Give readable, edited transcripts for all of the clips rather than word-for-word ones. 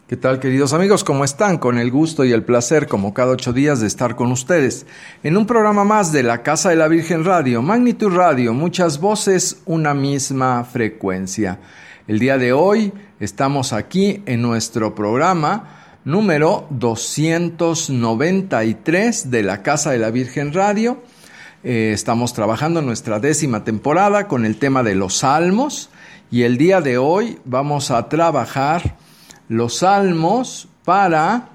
¿Qué tal, queridos amigos? ¿Cómo están? Con el gusto y el placer, como cada 8 días, de estar con ustedes en un programa más de la Casa de la Virgen Radio, Magnitud Radio, muchas voces, una misma frecuencia. El día de hoy estamos aquí en nuestro programa número 293 de la Casa de la Virgen Radio. Estamos trabajando en nuestra 10ª temporada con el tema de los salmos y el día de hoy vamos a trabajar los salmos para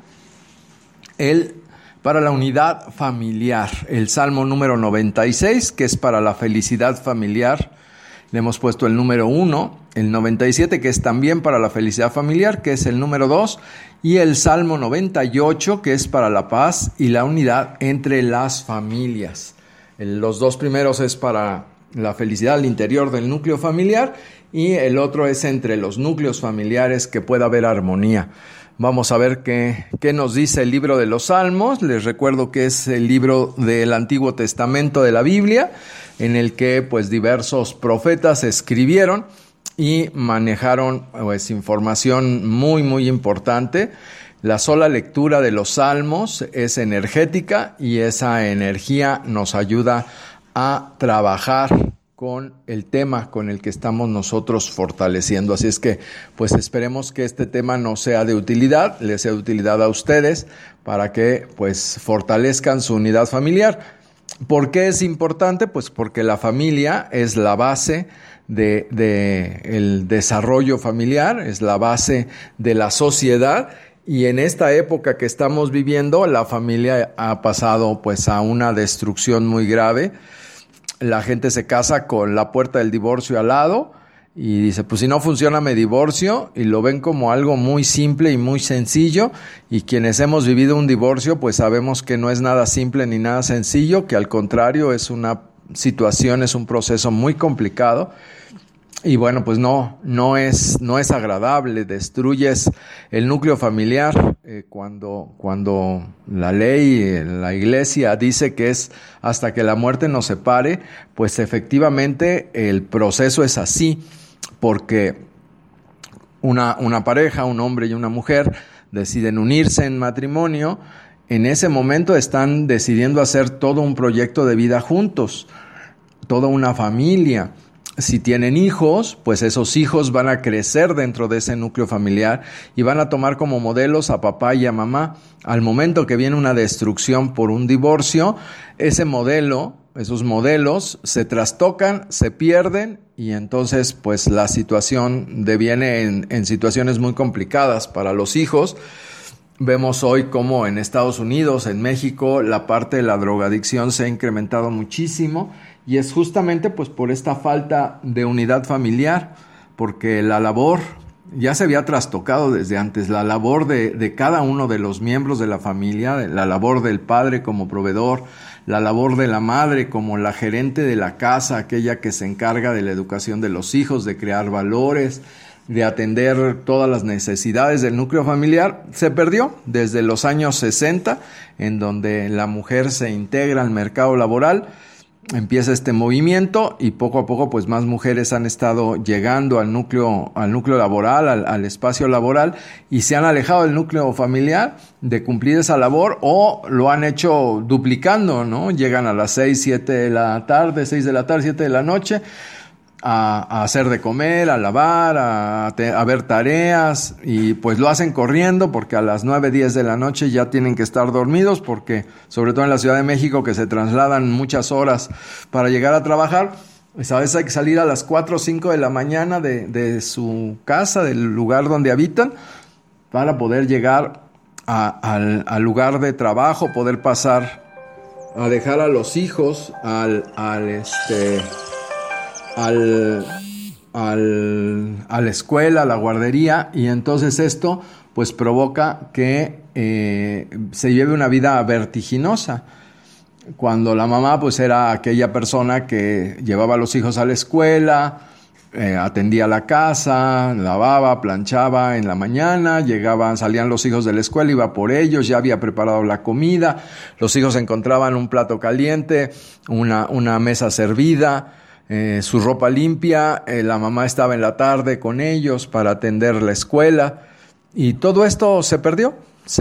la unidad familiar. El salmo número 96, que es para la felicidad familiar, le hemos puesto el número 1, el 97, que es también para la felicidad familiar, que es el número 2, y el salmo 98, que es para la paz y la unidad entre las familias. Los dos primeros es para la felicidad al interior del núcleo familiar y el otro es entre los núcleos familiares, que pueda haber armonía. Vamos a ver qué nos dice el libro de los Salmos. Les recuerdo que es el libro del Antiguo Testamento de la Biblia, en el que pues diversos profetas escribieron y manejaron pues información muy muy importante. La sola lectura de los Salmos es energética y esa energía nos ayuda a trabajar con el tema con el que estamos nosotros fortaleciendo. Así es que, pues esperemos que este tema nos sea de utilidad, les sea de utilidad a ustedes para que, pues, fortalezcan su unidad familiar. ¿Por qué es importante? Pues porque la familia es la base del desarrollo familiar, es la base de la sociedad. Y en esta época que estamos viviendo, la familia ha pasado, pues, a una destrucción muy grave. La gente se casa con la puerta del divorcio al lado y dice, pues si no funciona me divorcio, y lo ven como algo muy simple y muy sencillo, y quienes hemos vivido un divorcio pues sabemos que no es nada simple ni nada sencillo, que al contrario es una situación, es un proceso muy complicado. Y bueno, pues no es agradable, destruyes el núcleo familiar cuando la ley, la iglesia dice que es hasta que la muerte nos separe, pues efectivamente el proceso es así, porque una pareja, un hombre y una mujer, deciden unirse en matrimonio. En ese momento están decidiendo hacer todo un proyecto de vida juntos, toda una familia. Si tienen hijos, pues esos hijos van a crecer dentro de ese núcleo familiar y van a tomar como modelos a papá y a mamá. Al momento que viene una destrucción por un divorcio, esos modelos se trastocan, se pierden, y entonces pues la situación deviene en situaciones muy complicadas para los hijos. Vemos hoy cómo en Estados Unidos, en México, la parte de la drogadicción se ha incrementado muchísimo, y es justamente pues por esta falta de unidad familiar, porque la labor ya se había trastocado desde antes, la labor de cada uno de los miembros de la familia, la labor del padre como proveedor, la labor de la madre como la gerente de la casa, aquella que se encarga de la educación de los hijos, de crear valores, de atender todas las necesidades del núcleo familiar, se perdió desde los años 60, en donde la mujer se integra al mercado laboral. Empieza este movimiento y poco a poco pues más mujeres han estado llegando al núcleo laboral, al espacio laboral, y se han alejado del núcleo familiar de cumplir esa labor, o lo han hecho duplicando, ¿no? Llegan a las 6 de la tarde, 7 de la noche, a hacer de comer, a lavar, a ver tareas, y pues lo hacen corriendo porque a las 9, 10 de la noche ya tienen que estar dormidos, porque sobre todo en la Ciudad de México, que se trasladan muchas horas para llegar a trabajar, pues a veces hay que salir a las 4 o 5 de la mañana de su casa, del lugar donde habitan, para poder llegar al lugar de trabajo, poder pasar a dejar a los hijos a la escuela, a la guardería, y entonces esto pues provoca que se lleve una vida vertiginosa. Cuando la mamá pues era aquella persona que llevaba a los hijos a la escuela, atendía la casa, lavaba, planchaba en la mañana, salían los hijos de la escuela, iba por ellos, ya había preparado la comida, los hijos encontraban un plato caliente, una mesa servida, su ropa limpia, la mamá estaba en la tarde con ellos para atender la escuela, Y todo esto se perdió.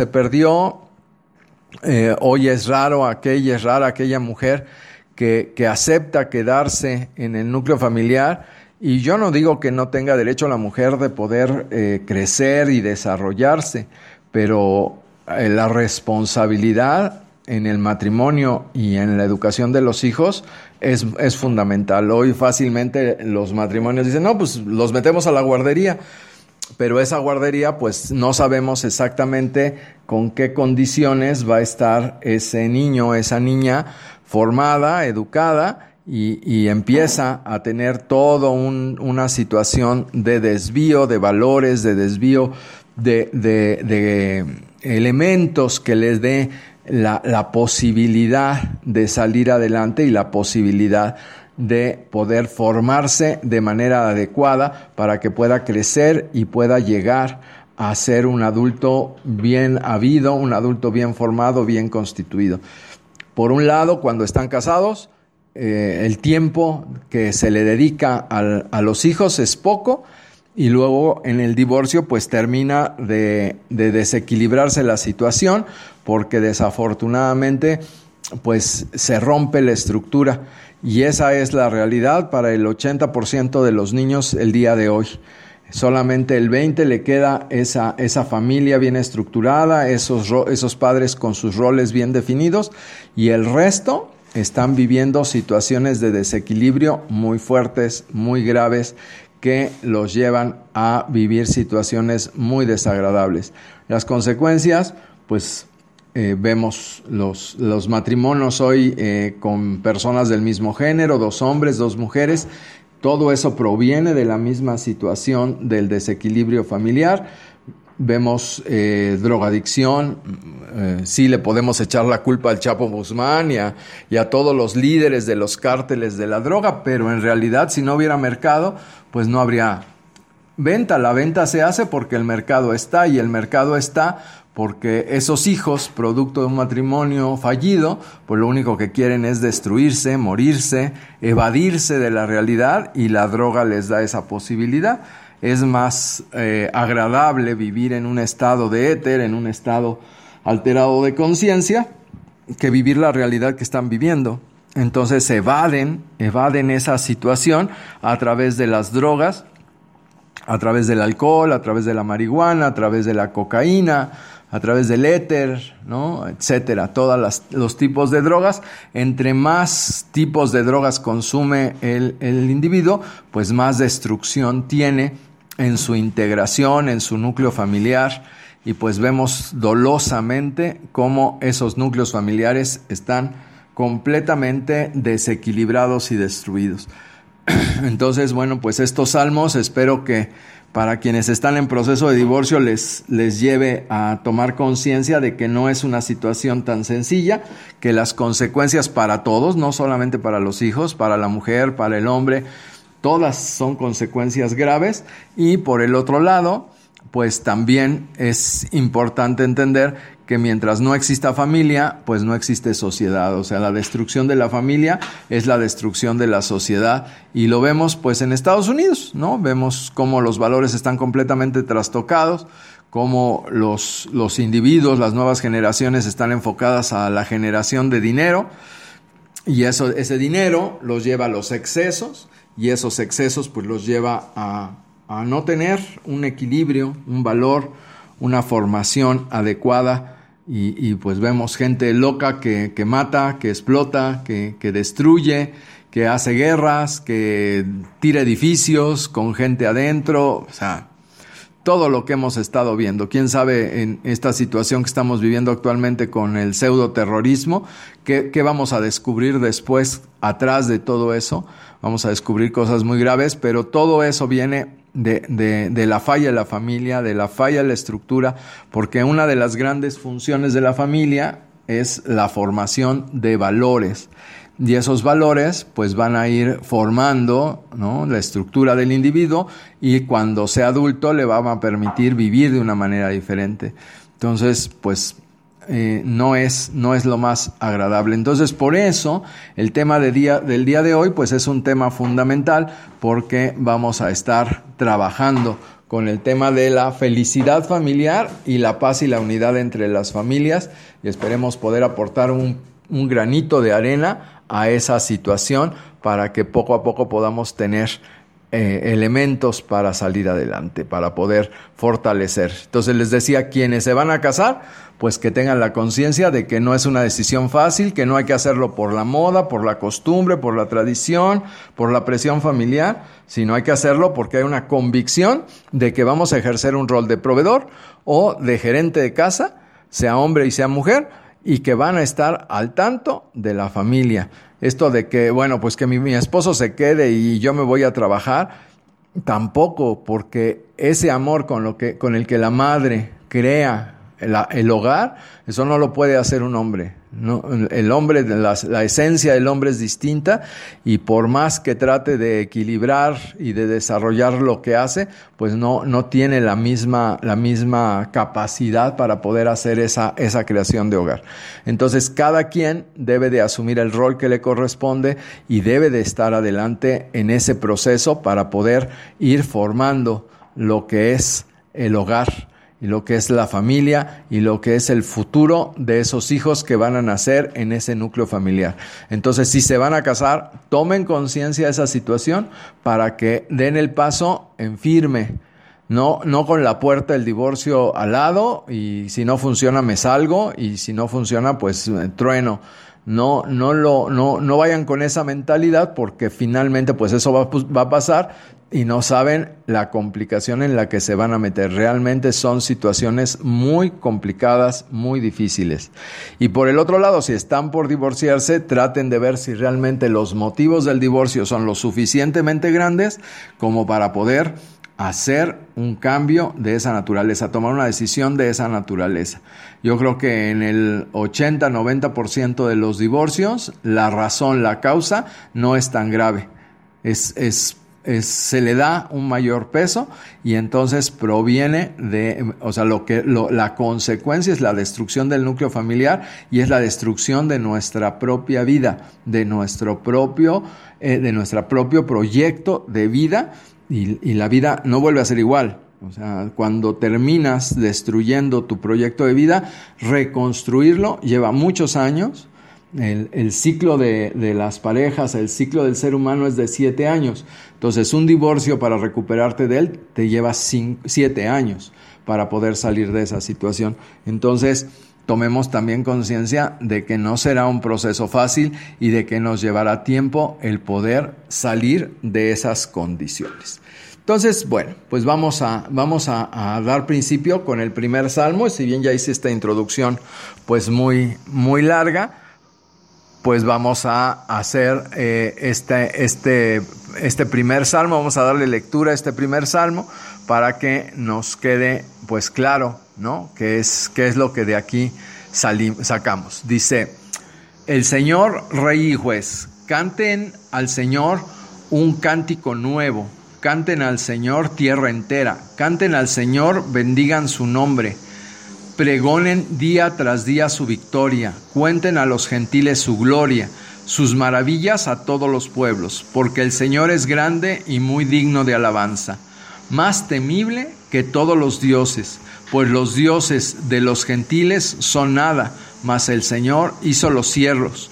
Hoy es raro aquella mujer que acepta quedarse en el núcleo familiar. Y yo no digo que no tenga derecho la mujer de poder crecer y desarrollarse, pero la responsabilidad en el matrimonio y en la educación de los hijos es fundamental. Hoy fácilmente los matrimonios dicen, no, pues los metemos a la guardería, pero esa guardería pues no sabemos exactamente con qué condiciones va a estar ese niño, esa niña formada, educada, y empieza a tener toda una situación de desvío de valores, de desvío de elementos que les dé la posibilidad de salir adelante y la posibilidad de poder formarse de manera adecuada para que pueda crecer y pueda llegar a ser un adulto bien habido, un adulto bien formado, bien constituido. Por un lado, cuando están casados, el tiempo que se le dedica a los hijos es poco, y luego en el divorcio pues termina de desequilibrarse la situación, porque desafortunadamente pues se rompe la estructura, y esa es la realidad para el 80% de los niños el día de hoy. Solamente el 20% le queda esa familia bien estructurada, esos padres con sus roles bien definidos, y el resto están viviendo situaciones de desequilibrio muy fuertes, muy graves, que los llevan a vivir situaciones muy desagradables. Las consecuencias, pues vemos los matrimonios hoy con personas del mismo género, 2 hombres, 2 mujeres. Todo eso proviene de la misma situación del desequilibrio familiar. Vemos drogadicción. Sí le podemos echar la culpa al Chapo Guzmán y a todos los líderes de los cárteles de la droga, pero en realidad si no hubiera mercado, pues no habría venta. La venta se hace porque el mercado está, y el mercado está porque esos hijos, producto de un matrimonio fallido, pues lo único que quieren es destruirse, morirse, evadirse de la realidad, y la droga les da esa posibilidad. Es más agradable vivir en un estado de éter, en un estado alterado de conciencia, que vivir la realidad que están viviendo. Entonces evaden esa situación a través de las drogas, a través del alcohol, a través de la marihuana, a través de la cocaína, a través del éter, ¿no?, etcétera. Todos los tipos de drogas. Entre más tipos de drogas consume el individuo, pues más destrucción tiene en su integración, en su núcleo familiar, y pues vemos dolosamente cómo esos núcleos familiares están completamente desequilibrados y destruidos. Entonces, bueno, pues estos salmos espero que para quienes están en proceso de divorcio les lleve a tomar conciencia de que no es una situación tan sencilla, que las consecuencias para todos, no solamente para los hijos, para la mujer, para el hombre, todas son consecuencias graves. Y por el otro lado, pues también es importante entender que mientras no exista familia, pues no existe sociedad. O sea, la destrucción de la familia es la destrucción de la sociedad, y lo vemos pues en Estados Unidos, ¿no? Vemos cómo los valores están completamente trastocados, cómo los individuos, las nuevas generaciones están enfocadas a la generación de dinero, y ese dinero los lleva a los excesos, y esos excesos pues los lleva a no tener un equilibrio, un valor, una formación adecuada, y pues vemos gente loca que mata, que explota, que destruye, que hace guerras, que tira edificios con gente adentro. O sea, todo lo que hemos estado viendo. Quién sabe en esta situación que estamos viviendo actualmente con el pseudoterrorismo, ¿qué vamos a descubrir después atrás de todo eso? Vamos a descubrir cosas muy graves, pero todo eso viene de la falla de la familia, de la falla de la estructura, porque una de las grandes funciones de la familia es la formación de valores, y esos valores pues van a ir formando, ¿no?, la estructura del individuo, y cuando sea adulto le va a permitir vivir de una manera diferente. Entonces, pues no es lo más agradable. Entonces, por eso, el tema del día de hoy, pues es un tema fundamental, porque vamos a estar trabajando con el tema de la felicidad familiar y la paz y la unidad entre las familias, y esperemos poder aportar un granito de arena a esa situación para que poco a poco podamos tener elementos para salir adelante, para poder fortalecer. Entonces les decía, quienes se van a casar, pues que tengan la conciencia de que no es una decisión fácil, que no hay que hacerlo por la moda, por la costumbre, por la tradición, por la presión familiar, sino hay que hacerlo porque hay una convicción de que vamos a ejercer un rol de proveedor o de gerente de casa, sea hombre y sea mujer, y que van a estar al tanto de la familia. Esto de que, bueno, pues que mi esposo se quede y yo me voy a trabajar, tampoco, porque ese amor con el que la madre crea el hogar, eso no lo puede hacer un hombre. No, el hombre, la esencia del hombre es distinta, y por más que trate de equilibrar y de desarrollar lo que hace, pues no tiene la misma capacidad para poder hacer esa creación de hogar. Entonces, cada quien debe de asumir el rol que le corresponde y debe de estar adelante en ese proceso para poder ir formando lo que es el hogar, y lo que es la familia, y lo que es el futuro de esos hijos que van a nacer en ese núcleo familiar. Entonces, si se van a casar, tomen conciencia de esa situación para que den el paso en firme, no con la puerta del divorcio al lado, y si no funciona me salgo, y si no funciona pues trueno. No vayan con esa mentalidad, porque finalmente pues eso va a pasar y no saben la complicación en la que se van a meter. Realmente son situaciones muy complicadas, muy difíciles. Y por el otro lado, si están por divorciarse, traten de ver si realmente los motivos del divorcio son lo suficientemente grandes como para poder hacer un cambio de esa naturaleza, tomar una decisión de esa naturaleza. Yo creo que en el 80-90% de los divorcios, la razón, la causa, no es tan grave. Se le da un mayor peso, y entonces proviene de, la consecuencia es la destrucción del núcleo familiar, y es la destrucción de nuestra propia vida, de nuestro propio proyecto de vida. Y la vida no vuelve a ser igual. O sea, cuando terminas destruyendo tu proyecto de vida, reconstruirlo lleva muchos años. El ciclo de las parejas, el ciclo del ser humano es de 7 años. Entonces, un divorcio, para recuperarte de él, te lleva 7 años para poder salir de esa situación. Entonces, tomemos también conciencia de que no será un proceso fácil y de que nos llevará tiempo el poder salir de esas condiciones. Entonces, bueno, pues vamos a dar principio con el primer salmo. Si bien ya hice esta introducción pues muy larga, pues vamos a hacer este primer salmo. Vamos a darle lectura a este primer salmo para que nos quede pues claro, ¿no? qué es lo que de aquí sacamos. Dice: el Señor, Rey y Juez, canten al Señor un cántico nuevo. Canten al Señor tierra entera, canten al Señor, bendigan su nombre, pregonen día tras día su victoria, cuenten a los gentiles su gloria, sus maravillas a todos los pueblos, porque el Señor es grande y muy digno de alabanza, más temible que todos los dioses, pues los dioses de los gentiles son nada, mas el Señor hizo los cielos,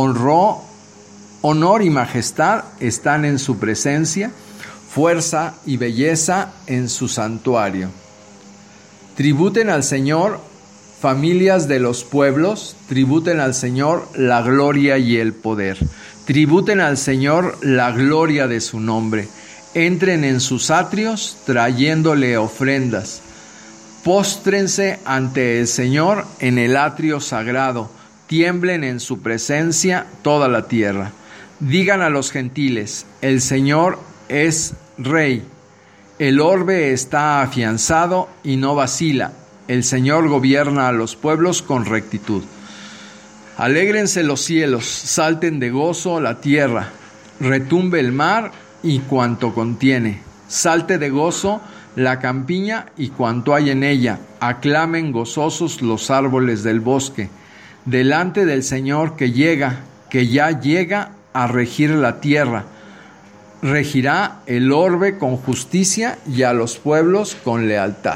honor y majestad están en su presencia, fuerza y belleza en su santuario. Tributen al Señor, familias de los pueblos, tributen al Señor la gloria y el poder. Tributen al Señor la gloria de su nombre. Entren en sus atrios trayéndole ofrendas. Póstrense ante el Señor en el atrio sagrado. Tiemblen en su presencia toda la tierra. Digan a los gentiles: el Señor es Rey. El orbe está afianzado y no vacila. El Señor gobierna a los pueblos con rectitud. Alégrense los cielos, salten de gozo la tierra, retumbe el mar y cuanto contiene. Salte de gozo la campiña y cuanto hay en ella. Aclamen gozosos los árboles del bosque. Delante del Señor que ya llega a regir la tierra. Regirá el orbe con justicia y a los pueblos con lealtad.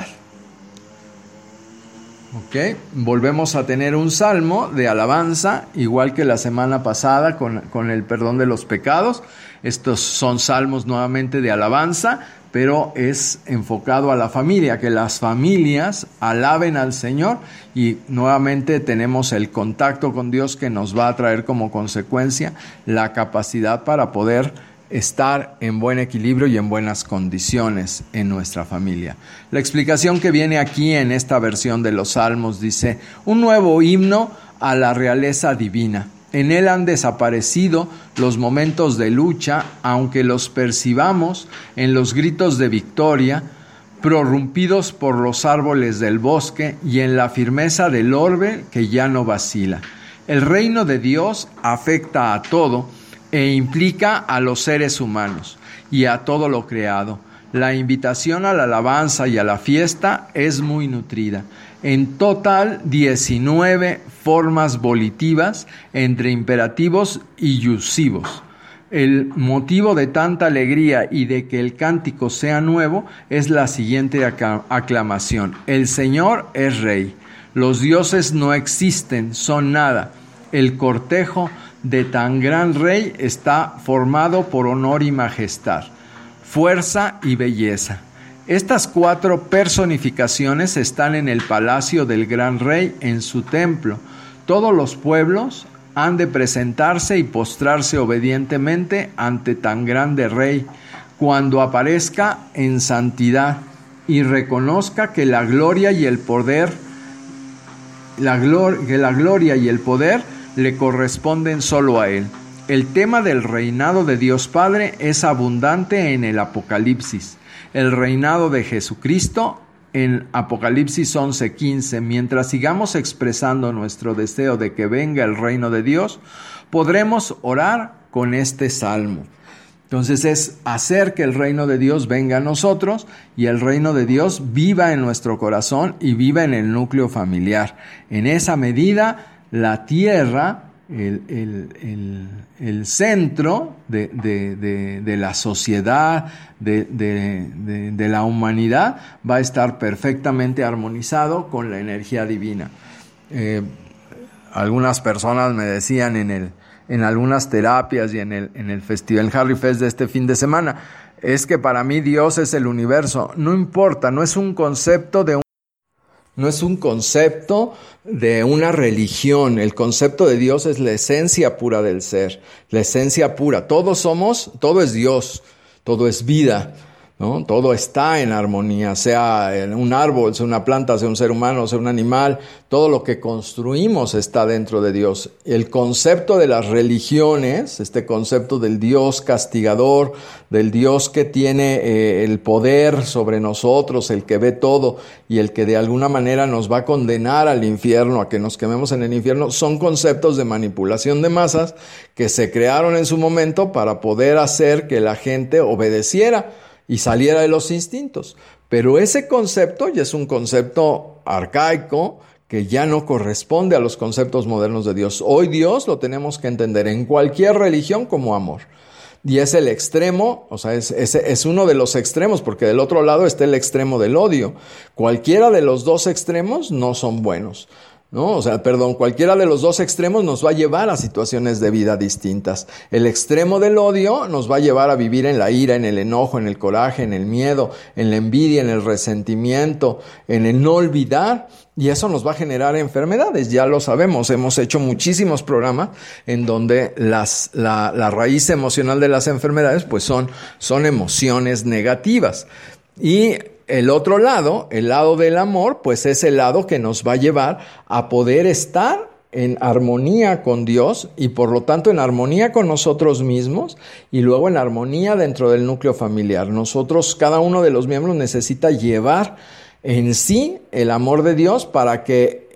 Ok, volvemos a tener un salmo de alabanza, igual que la semana pasada con el perdón de los pecados. Estos son salmos nuevamente de alabanza, pero es enfocado a la familia, que las familias alaben al Señor, y nuevamente tenemos el contacto con Dios que nos va a traer como consecuencia la capacidad para poder estar en buen equilibrio y en buenas condiciones en nuestra familia. La explicación que viene aquí en esta versión de los Salmos dice: un nuevo himno a la realeza divina. En él han desaparecido los momentos de lucha, aunque los percibamos en los gritos de victoria, prorrumpidos por los árboles del bosque y en la firmeza del orbe que ya no vacila. El reino de Dios afecta a todo e implica a los seres humanos y a todo lo creado. La invitación a la alabanza y a la fiesta es muy nutrida. En total, 19 formas volitivas entre imperativos y yusivos. El motivo de tanta alegría y de que el cántico sea nuevo es la siguiente aclamación: el Señor es Rey. Los dioses no existen, son nada. El cortejo de tan gran Rey está formado por honor y majestad, fuerza y belleza. Estas 4 personificaciones están en el palacio del gran Rey, en su templo. Todos los pueblos han de presentarse y postrarse obedientemente ante tan grande Rey, cuando aparezca en santidad y reconozca que la gloria y el poder, le corresponden solo a Él. El tema del reinado de Dios Padre es abundante en el Apocalipsis. El reinado de Jesucristo en Apocalipsis 11:15. Mientras sigamos expresando nuestro deseo de que venga el reino de Dios, podremos orar con este salmo. Entonces es hacer que el reino de Dios venga a nosotros y el reino de Dios viva en nuestro corazón y viva en el núcleo familiar. En esa medida, la tierra, el centro de la sociedad, de la humanidad, va a estar perfectamente armonizado con la energía divina. Algunas personas me decían en algunas terapias y en el festival Harry Fest de este fin de semana, es que para mí Dios es el universo. No importa, no es un concepto de una religión. El concepto de Dios es la esencia pura del ser, la esencia pura. Todo es Dios, todo es vida, ¿no? Todo está en armonía, sea un árbol, sea una planta, sea un ser humano, sea un animal. Todo lo que construimos está dentro de Dios. El concepto de las religiones, este concepto del Dios castigador, del Dios que tiene el poder sobre nosotros, el que ve todo y el que de alguna manera nos va a condenar al infierno, a que nos quememos en el infierno, son conceptos de manipulación de masas que se crearon en su momento para poder hacer que la gente obedeciera y saliera de los instintos. Pero ese concepto ya es un concepto arcaico que ya no corresponde a los conceptos modernos de Dios. Hoy Dios lo tenemos que entender en cualquier religión como amor. Y es el extremo, o sea, es uno de los extremos, porque del otro lado está el extremo del odio. Cualquiera de los dos extremos no son buenos, ¿no? Cualquiera de los dos extremos nos va a llevar a situaciones de vida distintas. El extremo del odio nos va a llevar a vivir en la ira, en el enojo, en el coraje, en el miedo, en la envidia, en el resentimiento, en el no olvidar, y eso nos va a generar enfermedades. Ya lo sabemos, hemos hecho muchísimos programas en donde la raíz emocional de las enfermedades pues son emociones negativas. Y el otro lado, el lado del amor, pues es el lado que nos va a llevar a poder estar en armonía con Dios y por lo tanto en armonía con nosotros mismos y luego en armonía dentro del núcleo familiar. Nosotros, cada uno de los miembros necesita llevar en sí el amor de Dios para que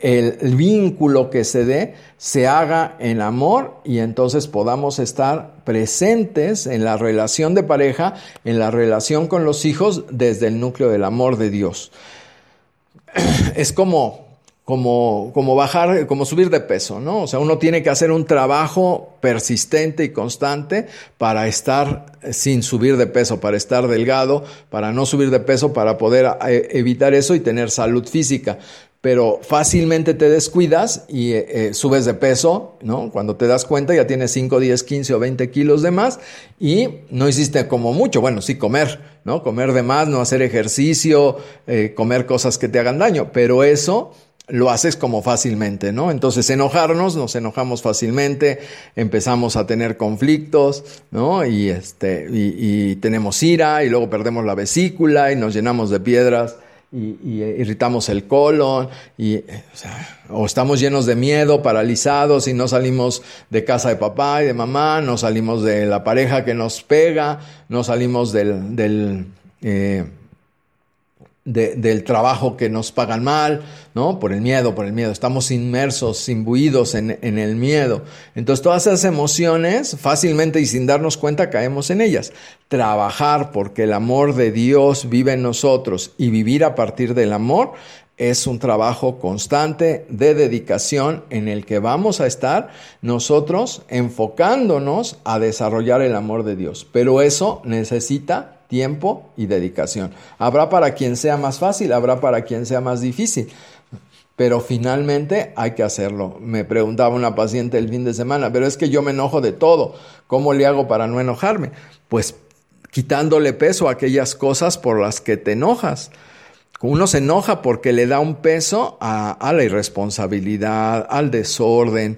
el vínculo que se dé se haga en amor y entonces podamos estar presentes en la relación de pareja, en la relación con los hijos desde el núcleo del amor de Dios. Es como bajar, como subir de peso, ¿no? O sea, uno tiene que hacer un trabajo persistente y constante para estar sin subir de peso, para estar delgado, para no subir de peso, para poder evitar eso y tener salud física. Pero fácilmente te descuidas y subes de peso, ¿no? Cuando te das cuenta ya tienes 5, 10, 15 o 20 kilos de más y no hiciste como mucho. Bueno, sí comer, ¿no? Comer de más, no hacer ejercicio, comer cosas que te hagan daño, pero eso lo haces como fácilmente, ¿no? Entonces nos enojamos fácilmente, empezamos a tener conflictos, ¿no? Y tenemos ira y luego perdemos la vesícula y nos llenamos de piedras y irritamos el colon o estamos llenos de miedo, paralizados y no salimos de casa de papá y de mamá, no salimos de la pareja que nos pega, no salimos del trabajo que nos pagan mal, ¿no? Por el miedo. Estamos inmersos, imbuidos en el miedo. Entonces, todas esas emociones, fácilmente y sin darnos cuenta, caemos en ellas. Trabajar porque el amor de Dios vive en nosotros y vivir a partir del amor es un trabajo constante de dedicación en el que vamos a estar nosotros enfocándonos a desarrollar el amor de Dios. Pero eso necesita tiempo y dedicación. Habrá para quien sea más fácil, habrá para quien sea más difícil, pero finalmente hay que hacerlo. Me preguntaba una paciente el fin de semana, pero es que yo me enojo de todo, ¿cómo le hago para no enojarme? Pues quitándole peso a aquellas cosas por las que te enojas. Uno se enoja porque le da un peso a la irresponsabilidad, al desorden,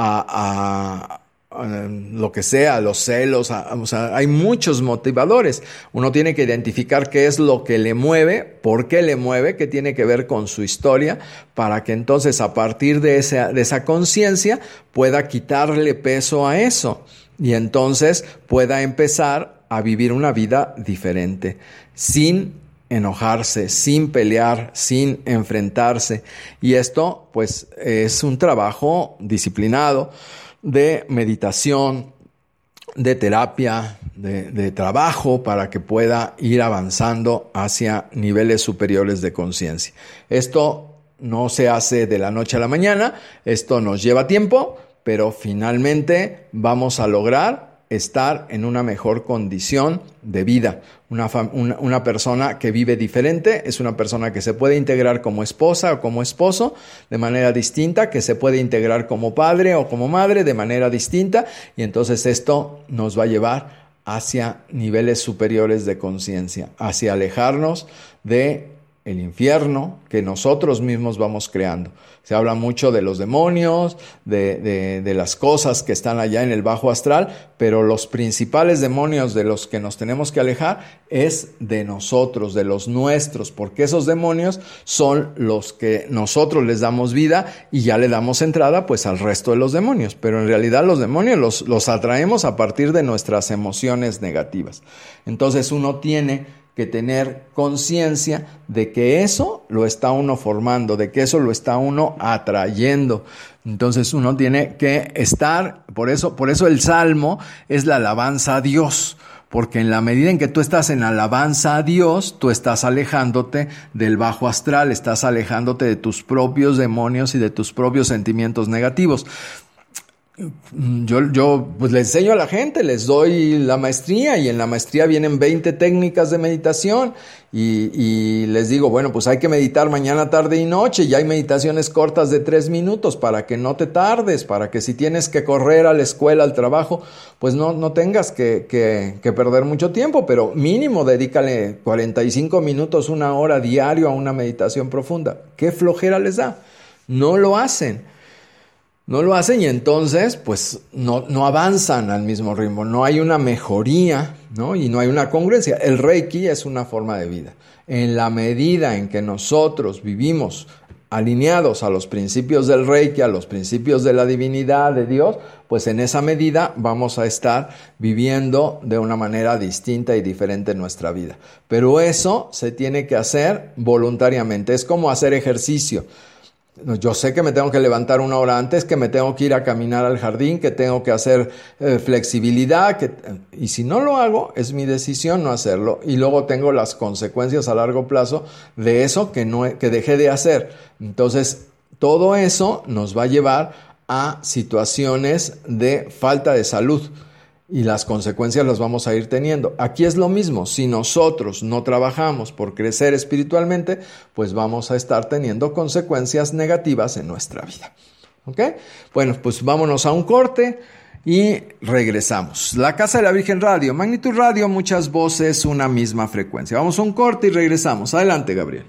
a lo que sea, los celos, o sea, hay muchos motivadores. Uno tiene que identificar qué es lo que le mueve, por qué le mueve, qué tiene que ver con su historia, para que entonces a partir de esa conciencia pueda quitarle peso a eso y entonces pueda empezar a vivir una vida diferente, sin enojarse, sin pelear, sin enfrentarse. Y esto pues es un trabajo disciplinado de meditación, de terapia, de trabajo para que pueda ir avanzando hacia niveles superiores de conciencia. Esto no se hace de la noche a la mañana, esto nos lleva tiempo, pero finalmente vamos a lograr estar en una mejor condición de vida. Una persona que vive diferente es una persona que se puede integrar como esposa o como esposo de manera distinta, que se puede integrar como padre o como madre de manera distinta, y entonces esto nos va a llevar hacia niveles superiores de conciencia, hacia alejarnos de el infierno que nosotros mismos vamos creando. Se habla mucho de los demonios, de las cosas que están allá en el bajo astral, pero los principales demonios de los que nos tenemos que alejar es de nosotros, de los nuestros, porque esos demonios son los que nosotros les damos vida y ya le damos entrada pues al resto de los demonios, pero en realidad los demonios los atraemos a partir de nuestras emociones negativas. Entonces uno tiene que tener conciencia de que eso lo está uno formando, de que eso lo está uno atrayendo. Entonces uno tiene que estar, por eso el Salmo es la alabanza a Dios, porque en la medida en que tú estás en alabanza a Dios, tú estás alejándote del bajo astral, estás alejándote de tus propios demonios y de tus propios sentimientos negativos. Yo pues le enseño a la gente, les doy la maestría y en la maestría vienen 20 técnicas de meditación y les digo, bueno, pues hay que meditar mañana, tarde y noche y hay meditaciones cortas de 3 minutos para que no te tardes, para que si tienes que correr a la escuela, al trabajo, pues no tengas que perder mucho tiempo, pero mínimo dedícale 45 minutos, 1 hora diario a una meditación profunda. ¿Qué flojera les da? No lo hacen y entonces pues no avanzan al mismo ritmo, no hay una mejoría, ¿no? Y no hay una congruencia. El Reiki es una forma de vida. En la medida en que nosotros vivimos alineados a los principios del Reiki, a los principios de la divinidad de Dios, pues en esa medida vamos a estar viviendo de una manera distinta y diferente en nuestra vida. Pero eso se tiene que hacer voluntariamente, es como hacer ejercicio. Yo sé que me tengo que levantar 1 hora antes, que me tengo que ir a caminar al jardín, que tengo que hacer flexibilidad, y si no lo hago, es mi decisión no hacerlo. Y luego tengo las consecuencias a largo plazo de eso que dejé de hacer. Entonces, todo eso nos va a llevar a situaciones de falta de salud. Y las consecuencias las vamos a ir teniendo. Aquí es lo mismo, si nosotros no trabajamos por crecer espiritualmente, pues vamos a estar teniendo consecuencias negativas en nuestra vida. ¿Ok? Bueno, pues vámonos a un corte y regresamos. La Casa de la Virgen Radio, Magnitud Radio, muchas voces, una misma frecuencia. Vamos a un corte y regresamos. Adelante, Gabriel.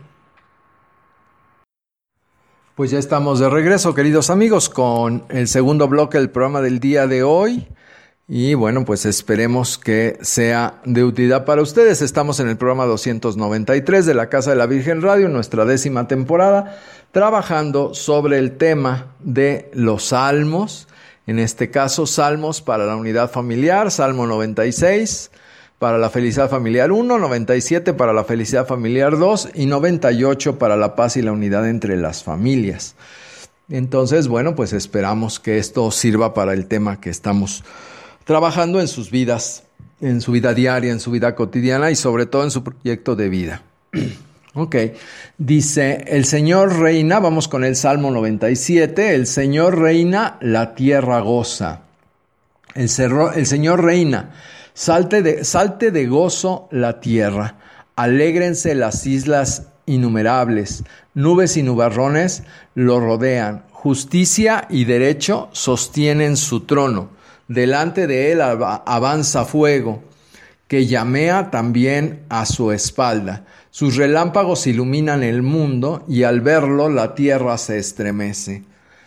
Pues ya estamos de regreso, queridos amigos, con el segundo bloque del programa del día de hoy. Y bueno, pues esperemos que sea de utilidad para ustedes. Estamos en el programa 293 de la Casa de la Virgen Radio, nuestra 10ª temporada, trabajando sobre el tema de los salmos. En este caso, salmos para la unidad familiar, Salmo 96 para la felicidad familiar 1, 97 para la felicidad familiar 2 y 98 para la paz y la unidad entre las familias. Entonces, bueno, pues esperamos que esto sirva para el tema que estamos trabajando en sus vidas, en su vida diaria, en su vida cotidiana y sobre todo en su proyecto de vida. Ok, dice, el Señor reina, vamos con el Salmo 97, el Señor reina, la tierra goza. El Señor reina, salte de gozo la tierra, alégrense las islas innumerables, nubes y nubarrones lo rodean, justicia y derecho sostienen su trono. Delante de él avanza fuego, que llamea también a su espalda. Sus relámpagos iluminan el mundo, y al verlo la tierra se estremece.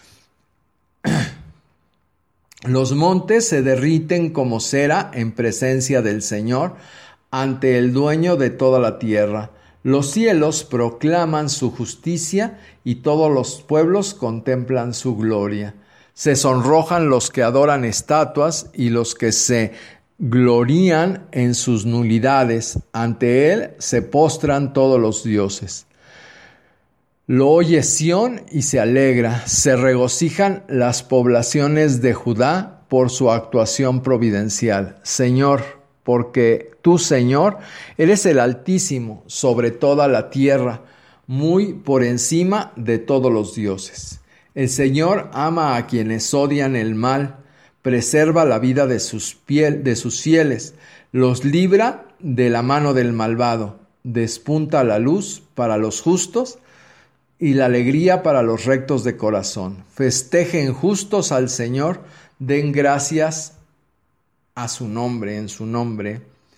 Los montes se derriten como cera en presencia del Señor, ante el dueño de toda la tierra. Los cielos proclaman su justicia, y todos los pueblos contemplan su gloria. Se sonrojan los que adoran estatuas y los que se glorían en sus nulidades. Ante él se postran todos los dioses. Lo oye Sión y se alegra. Se regocijan las poblaciones de Judá por su actuación providencial. Señor, porque tú, Señor, eres el Altísimo sobre toda la tierra, muy por encima de todos los dioses. El Señor ama a quienes odian el mal, preserva la vida de sus fieles, los libra de la mano del malvado, despunta la luz para los justos y la alegría para los rectos de corazón. Festejen justos al Señor, den gracias a su nombre, en su nombre.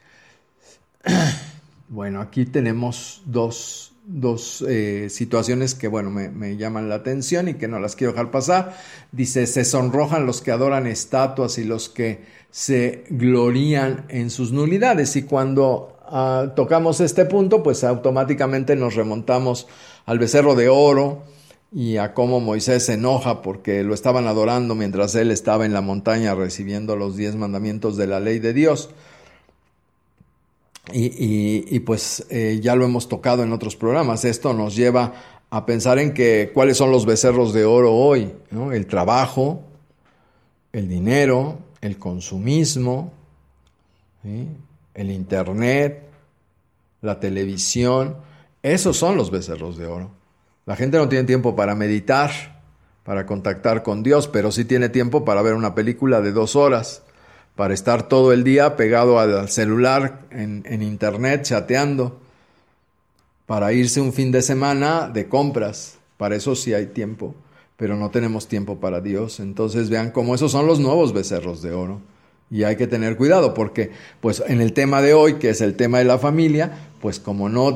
Bueno, aquí tenemos dos situaciones que, bueno, me llaman la atención y que no las quiero dejar pasar. Dice, se sonrojan los que adoran estatuas y los que se glorían en sus nulidades. Y cuando tocamos este punto, pues automáticamente nos remontamos al becerro de oro y a cómo Moisés se enoja porque lo estaban adorando mientras él estaba en la montaña recibiendo los 10 mandamientos de la ley de Dios. Y pues ya lo hemos tocado en otros programas. Esto nos lleva a pensar en que cuáles son los becerros de oro hoy, ¿no? El trabajo, el dinero, el consumismo, ¿sí? El internet, la televisión. Esos son los becerros de oro. La gente no tiene tiempo para meditar, para contactar con Dios, pero sí tiene tiempo para ver una película de 2 horas. Para estar todo el día pegado al celular, en internet, chateando, para irse un fin de semana de compras. Para eso sí hay tiempo, pero no tenemos tiempo para Dios. Entonces vean cómo esos son los nuevos becerros de oro. Y hay que tener cuidado porque pues en el tema de hoy, que es el tema de la familia, pues como no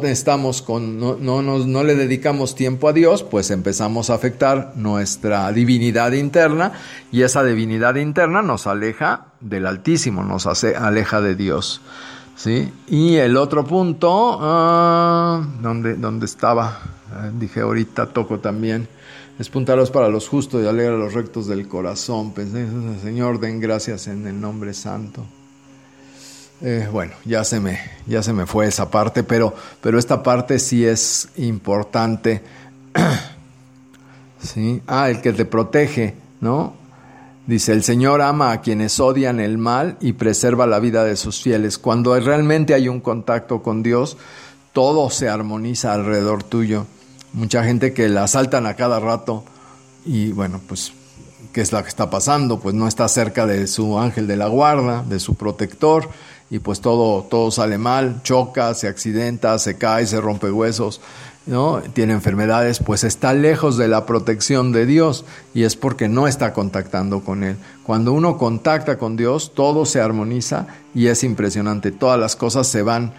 le dedicamos tiempo a Dios, pues empezamos a afectar nuestra divinidad interna, y esa divinidad interna nos aleja del Altísimo, nos aleja de Dios, ¿sí? Y el otro punto, ¿dónde estaba? Dije ahorita toco también. Despuntaros para los justos y alegra a los rectos del corazón. Pensé, Señor, den gracias en el nombre santo. Bueno, ya se me fue esa parte, pero esta parte sí es importante ¿sí? El que te protege, ¿no? Dice, el Señor ama a quienes odian el mal y preserva la vida de sus fieles. Cuando realmente hay un contacto con Dios, todo se armoniza alrededor tuyo. Mucha gente que la asaltan a cada rato y bueno, pues, ¿qué es lo que está pasando? Pues no está cerca de su ángel de la guarda, de su protector, y pues todo sale mal, choca, se accidenta, se cae, se rompe huesos, ¿no? Tiene enfermedades, pues está lejos de la protección de Dios y es porque no está contactando con Él. Cuando uno contacta con Dios, todo se armoniza y es impresionante. Todas las cosas se van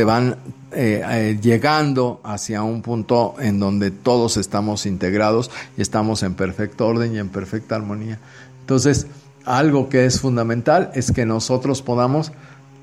llegando hacia un punto en donde todos estamos integrados y estamos en perfecto orden y en perfecta armonía. Entonces, algo que es fundamental es que nosotros podamos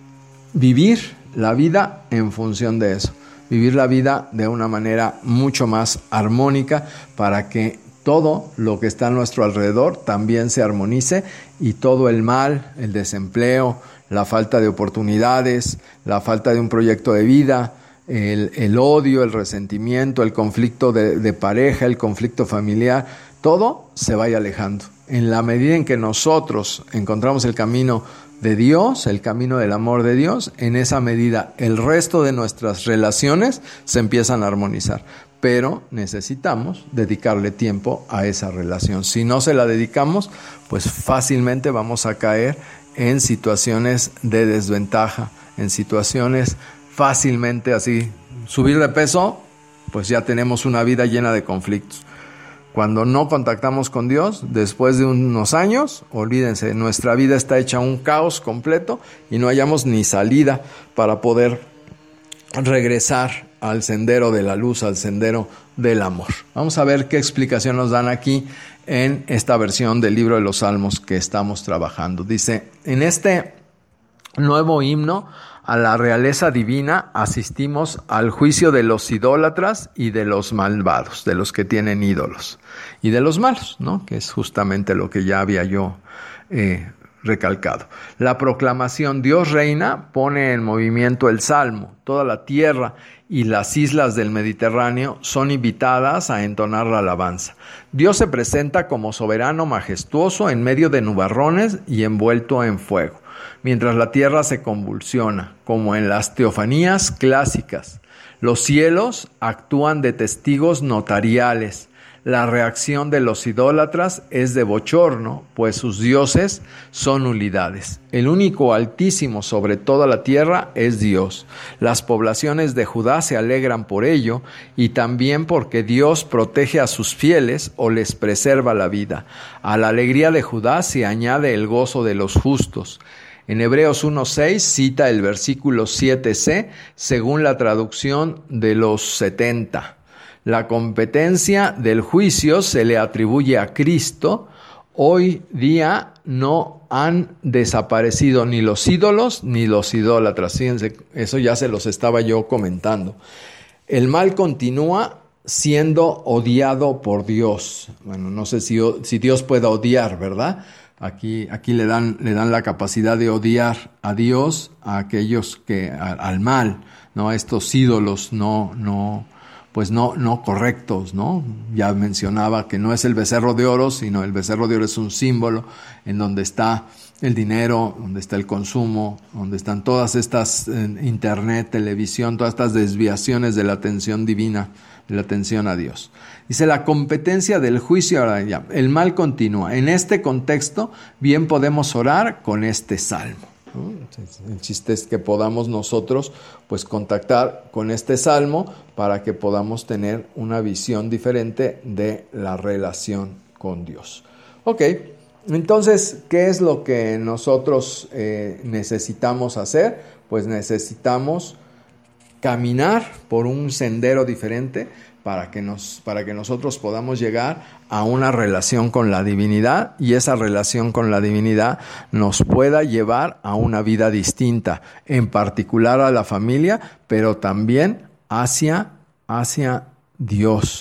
vivir la vida en función de eso. Vivir la vida de una manera mucho más armónica para que todo lo que está a nuestro alrededor también se armonice y todo el mal, el desempleo, la falta de oportunidades, la falta de un proyecto de vida, el odio, el resentimiento, el conflicto de pareja, el conflicto familiar, todo se vaya alejando. En la medida en que nosotros encontramos el camino de Dios, el camino del amor de Dios, en esa medida el resto de nuestras relaciones se empiezan a armonizar. Pero necesitamos dedicarle tiempo a esa relación. Si no se la dedicamos, pues fácilmente vamos a caer en situaciones de desventaja, en situaciones fácilmente así. Subir de peso, pues ya tenemos una vida llena de conflictos. Cuando no contactamos con Dios, después de unos años, olvídense, nuestra vida está hecha un caos completo y no hallamos ni salida para poder regresar al sendero de la luz, al sendero del amor. Vamos a ver qué explicación nos dan aquí en esta versión del libro de los Salmos que estamos trabajando. Dice, en este nuevo himno a la realeza divina asistimos al juicio de los idólatras y de los malvados, de los que tienen ídolos, y de los malos, ¿no? Que es justamente lo que ya había yo recalcado. La proclamación Dios reina pone en movimiento el salmo. Toda la tierra y las islas del Mediterráneo son invitadas a entonar la alabanza. Dios se presenta como soberano majestuoso en medio de nubarrones y envuelto en fuego, mientras la tierra se convulsiona, como en las teofanías clásicas. Los cielos actúan de testigos notariales. La reacción de los idólatras es de bochorno, pues sus dioses son nulidades. El único altísimo sobre toda la tierra es Dios. Las poblaciones de Judá se alegran por ello y también porque Dios protege a sus fieles o les preserva la vida. A la alegría de Judá se añade el gozo de los justos. En Hebreos 1:6 cita el versículo 7c según la traducción de los 70. La competencia del juicio se le atribuye a Cristo. Hoy día no han desaparecido ni los ídolos ni los idólatras. Fíjense, eso ya se los estaba yo comentando. El mal continúa siendo odiado por Dios. Bueno, no sé si Dios pueda odiar, ¿verdad? Aquí le dan la capacidad de odiar a Dios, a aquellos que al mal, ¿no? A estos ídolos no correctos, ¿no? Ya mencionaba que no es el becerro de oro, sino el becerro de oro es un símbolo en donde está el dinero, donde está el consumo, donde están todas estas internet, televisión, todas estas desviaciones de la atención divina, de la atención a Dios. Dice la competencia del juicio, ahora ya, el mal continúa. En este contexto, bien podemos orar con este salmo. El chiste es que podamos nosotros pues contactar con este salmo para que podamos tener una visión diferente de la relación con Dios. Ok, entonces, ¿qué es lo que nosotros necesitamos hacer? Pues necesitamos caminar por un sendero diferente para que nosotros podamos llegar a una relación con la divinidad y esa relación con la divinidad nos pueda llevar a una vida distinta, en particular a la familia, pero también hacia Dios.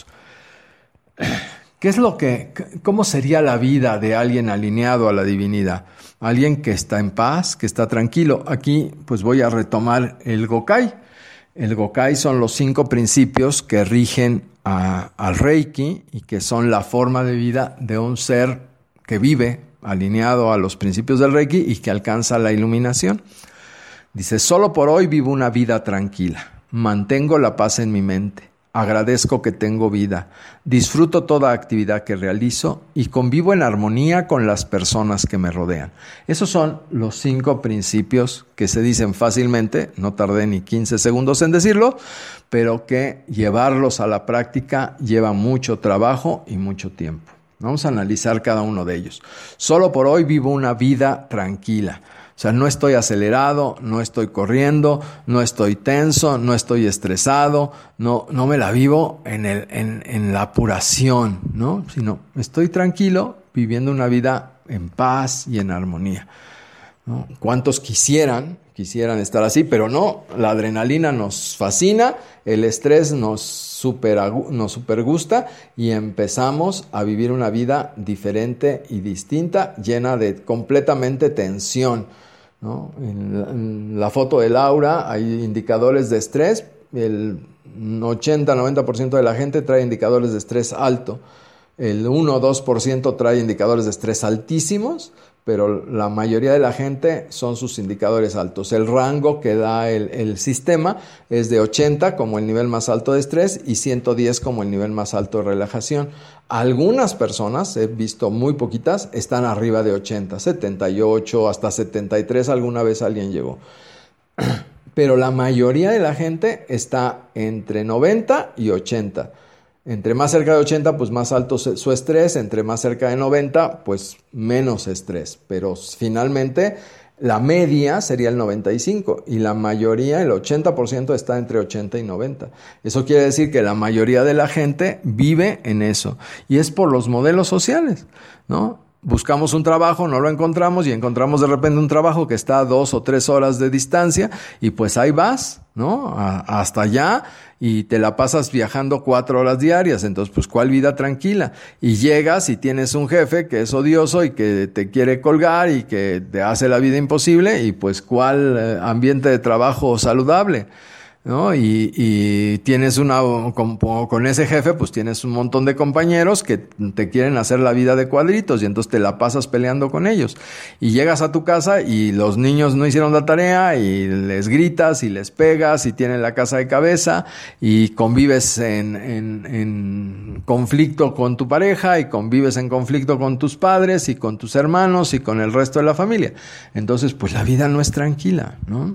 ¿Cómo sería la vida de alguien alineado a la divinidad? Alguien que está en paz, que está tranquilo. Aquí pues voy a retomar el Gokái. El Gokai son los 5 principios que rigen al Reiki y que son la forma de vida de un ser que vive alineado a los principios del Reiki y que alcanza la iluminación. Dice, solo por hoy vivo una vida tranquila, mantengo la paz en mi mente, agradezco que tengo vida, disfruto toda actividad que realizo y convivo en armonía con las personas que me rodean. Esos son los 5 principios que se dicen fácilmente, no tardé ni 15 segundos en decirlo, pero que llevarlos a la práctica lleva mucho trabajo y mucho tiempo. Vamos a analizar cada uno de ellos. Solo por hoy vivo una vida tranquila. O sea, no estoy acelerado, no estoy corriendo, no estoy tenso, no estoy estresado, no me la vivo en la apuración, ¿no? Sino estoy tranquilo, viviendo una vida en paz y en armonía, ¿no? ¿Cuántos quisieran estar así? Pero no, la adrenalina nos fascina, el estrés nos super gusta y empezamos a vivir una vida diferente y distinta, llena de completamente tensión, ¿no? En la foto de Laura hay indicadores de estrés, el 80-90% de la gente trae indicadores de estrés alto, el 1-2% trae indicadores de estrés altísimos, pero la mayoría de la gente son sus indicadores altos. El rango que da el sistema es de 80 como el nivel más alto de estrés y 110 como el nivel más alto de relajación. Algunas personas, he visto muy poquitas, están arriba de 80, 78, hasta 73 alguna vez alguien llegó. Pero la mayoría de la gente está entre 90 y 80. Entre más cerca de 80, pues más alto su estrés. Entre más cerca de 90, pues menos estrés. Pero finalmente la media sería el 95 y la mayoría, el 80% está entre 80 y 90. Eso quiere decir que la mayoría de la gente vive en eso. Y es por los modelos sociales, ¿no? Buscamos un trabajo, no lo encontramos y encontramos de repente un trabajo que está a 2 o 3 horas de distancia y pues ahí vas, ¿no? Hasta allá y te la pasas viajando 4 horas diarias. Entonces, pues, ¿cuál vida tranquila? Y llegas y tienes un jefe que es odioso y que te quiere colgar y que te hace la vida imposible y pues, ¿cuál ambiente de trabajo saludable? ¿No? Y tienes con ese jefe, pues tienes un montón de compañeros que te quieren hacer la vida de cuadritos y entonces te la pasas peleando con ellos. Y llegas a tu casa y los niños no hicieron la tarea y les gritas y les pegas y tienen la casa de cabeza y convives en conflicto con tu pareja y convives en conflicto con tus padres y con tus hermanos y con el resto de la familia. Entonces, pues la vida no es tranquila, ¿no?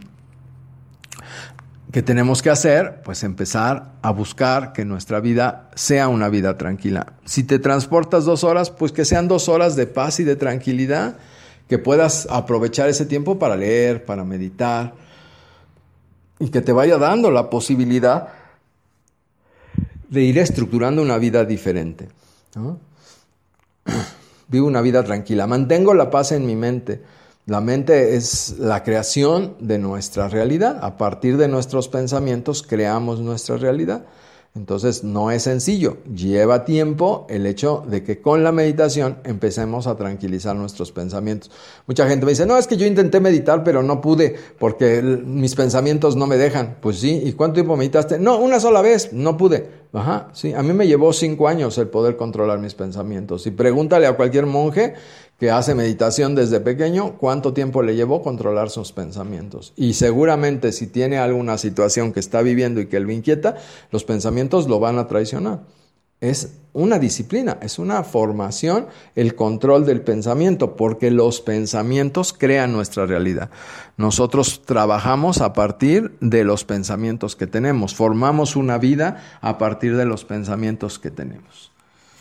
¿Qué tenemos que hacer? Pues empezar a buscar que nuestra vida sea una vida tranquila. Si te transportas 2 horas, pues que sean 2 horas de paz y de tranquilidad, que puedas aprovechar ese tiempo para leer, para meditar, y que te vaya dando la posibilidad de ir estructurando una vida diferente, ¿no? Vivo una vida tranquila, mantengo la paz en mi mente. La mente es la creación de nuestra realidad. A partir de nuestros pensamientos creamos nuestra realidad. Entonces no es sencillo, lleva tiempo el hecho de que con la meditación empecemos a tranquilizar nuestros pensamientos. Mucha gente me dice, no, es que yo intenté meditar pero no pude porque mis pensamientos no me dejan. Pues sí, ¿y cuánto tiempo meditaste? No, una sola vez, no pude. Ajá, sí, a mí me llevó 5 años el poder controlar mis pensamientos. Y pregúntale a cualquier monje que hace meditación desde pequeño, cuánto tiempo le llevó controlar sus pensamientos. Y seguramente si tiene alguna situación que está viviendo y que lo inquieta, los pensamientos lo van a traicionar. Es una disciplina, es una formación, el control del pensamiento, porque los pensamientos crean nuestra realidad. Nosotros trabajamos a partir de los pensamientos que tenemos, formamos una vida a partir de los pensamientos que tenemos.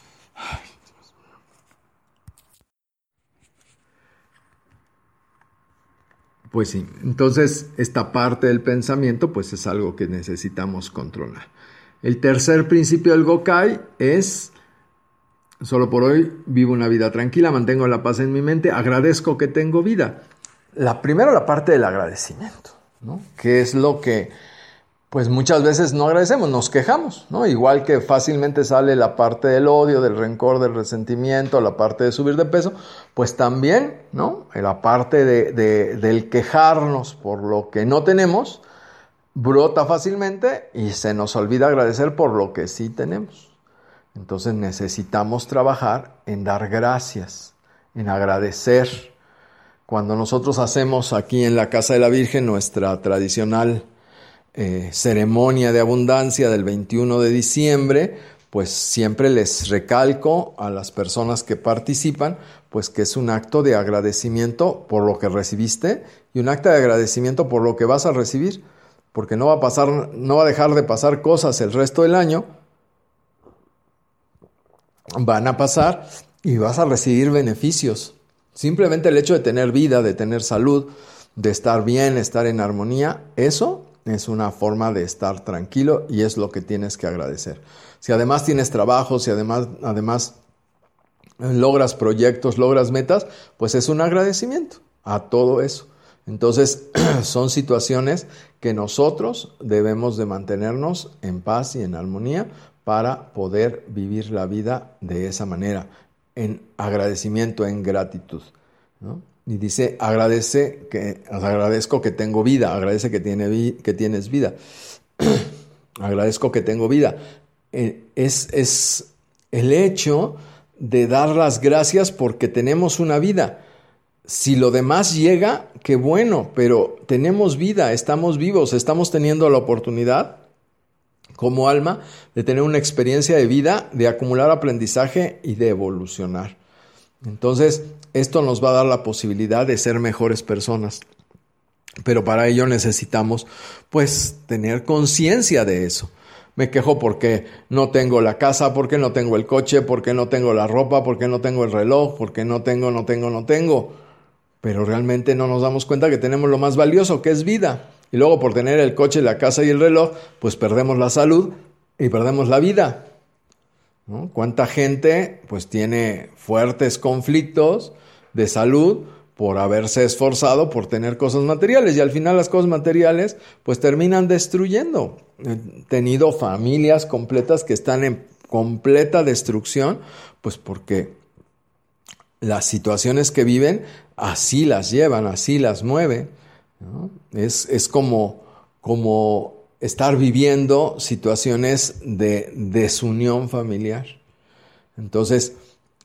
Pues sí, entonces esta parte del pensamiento pues es algo que necesitamos controlar. El tercer principio del Gokai es, solo por hoy vivo una vida tranquila, mantengo la paz en mi mente, agradezco que tengo vida. Primero la parte del agradecimiento, ¿no? Que es lo que pues muchas veces no agradecemos, nos quejamos, ¿no? Igual que fácilmente sale la parte del odio, del rencor, del resentimiento, la parte de subir de peso, pues también, ¿no? La parte del quejarnos por lo que no tenemos, brota fácilmente y se nos olvida agradecer por lo que sí tenemos. Entonces necesitamos trabajar en dar gracias, en agradecer. Cuando nosotros hacemos aquí en la Casa de la Virgen nuestra tradicional ceremonia de abundancia del 21 de diciembre, pues siempre les recalco a las personas que participan, pues que es un acto de agradecimiento por lo que recibiste y un acto de agradecimiento por lo que vas a recibir, porque no va a dejar de pasar cosas el resto del año, van a pasar y vas a recibir beneficios. Simplemente el hecho de tener vida, de tener salud, de estar bien, estar en armonía, eso es una forma de estar tranquilo y es lo que tienes que agradecer. Si además tienes trabajo, si además logras proyectos, logras metas, pues es un agradecimiento a todo eso. Entonces son situaciones que nosotros debemos de mantenernos en paz y en armonía para poder vivir la vida de esa manera, en agradecimiento, en gratitud, ¿no? Y dice, agradezco que tengo vida, agradece que tienes vida, agradezco que tengo vida. Es el hecho de dar las gracias porque tenemos una vida. Si lo demás llega, qué bueno, pero tenemos vida, estamos vivos, estamos teniendo la oportunidad como alma de tener una experiencia de vida, de acumular aprendizaje y de evolucionar. Entonces, esto nos va a dar la posibilidad de ser mejores personas. Pero para ello necesitamos, pues, tener conciencia de eso. Me quejo porque no tengo la casa, porque no tengo el coche, porque no tengo la ropa, porque no tengo el reloj, porque no tengo. Pero realmente no nos damos cuenta que tenemos lo más valioso, que es vida. Y luego por tener el coche, la casa y el reloj, pues perdemos la salud y perdemos la vida, ¿no? ¿Cuánta gente pues tiene fuertes conflictos de salud por haberse esforzado por tener cosas materiales? Y al final las cosas materiales pues terminan destruyendo. He tenido familias completas que están en completa destrucción, pues porque las situaciones que viven así las llevan, así las mueven, ¿no? Es como estar viviendo situaciones de desunión familiar. Entonces,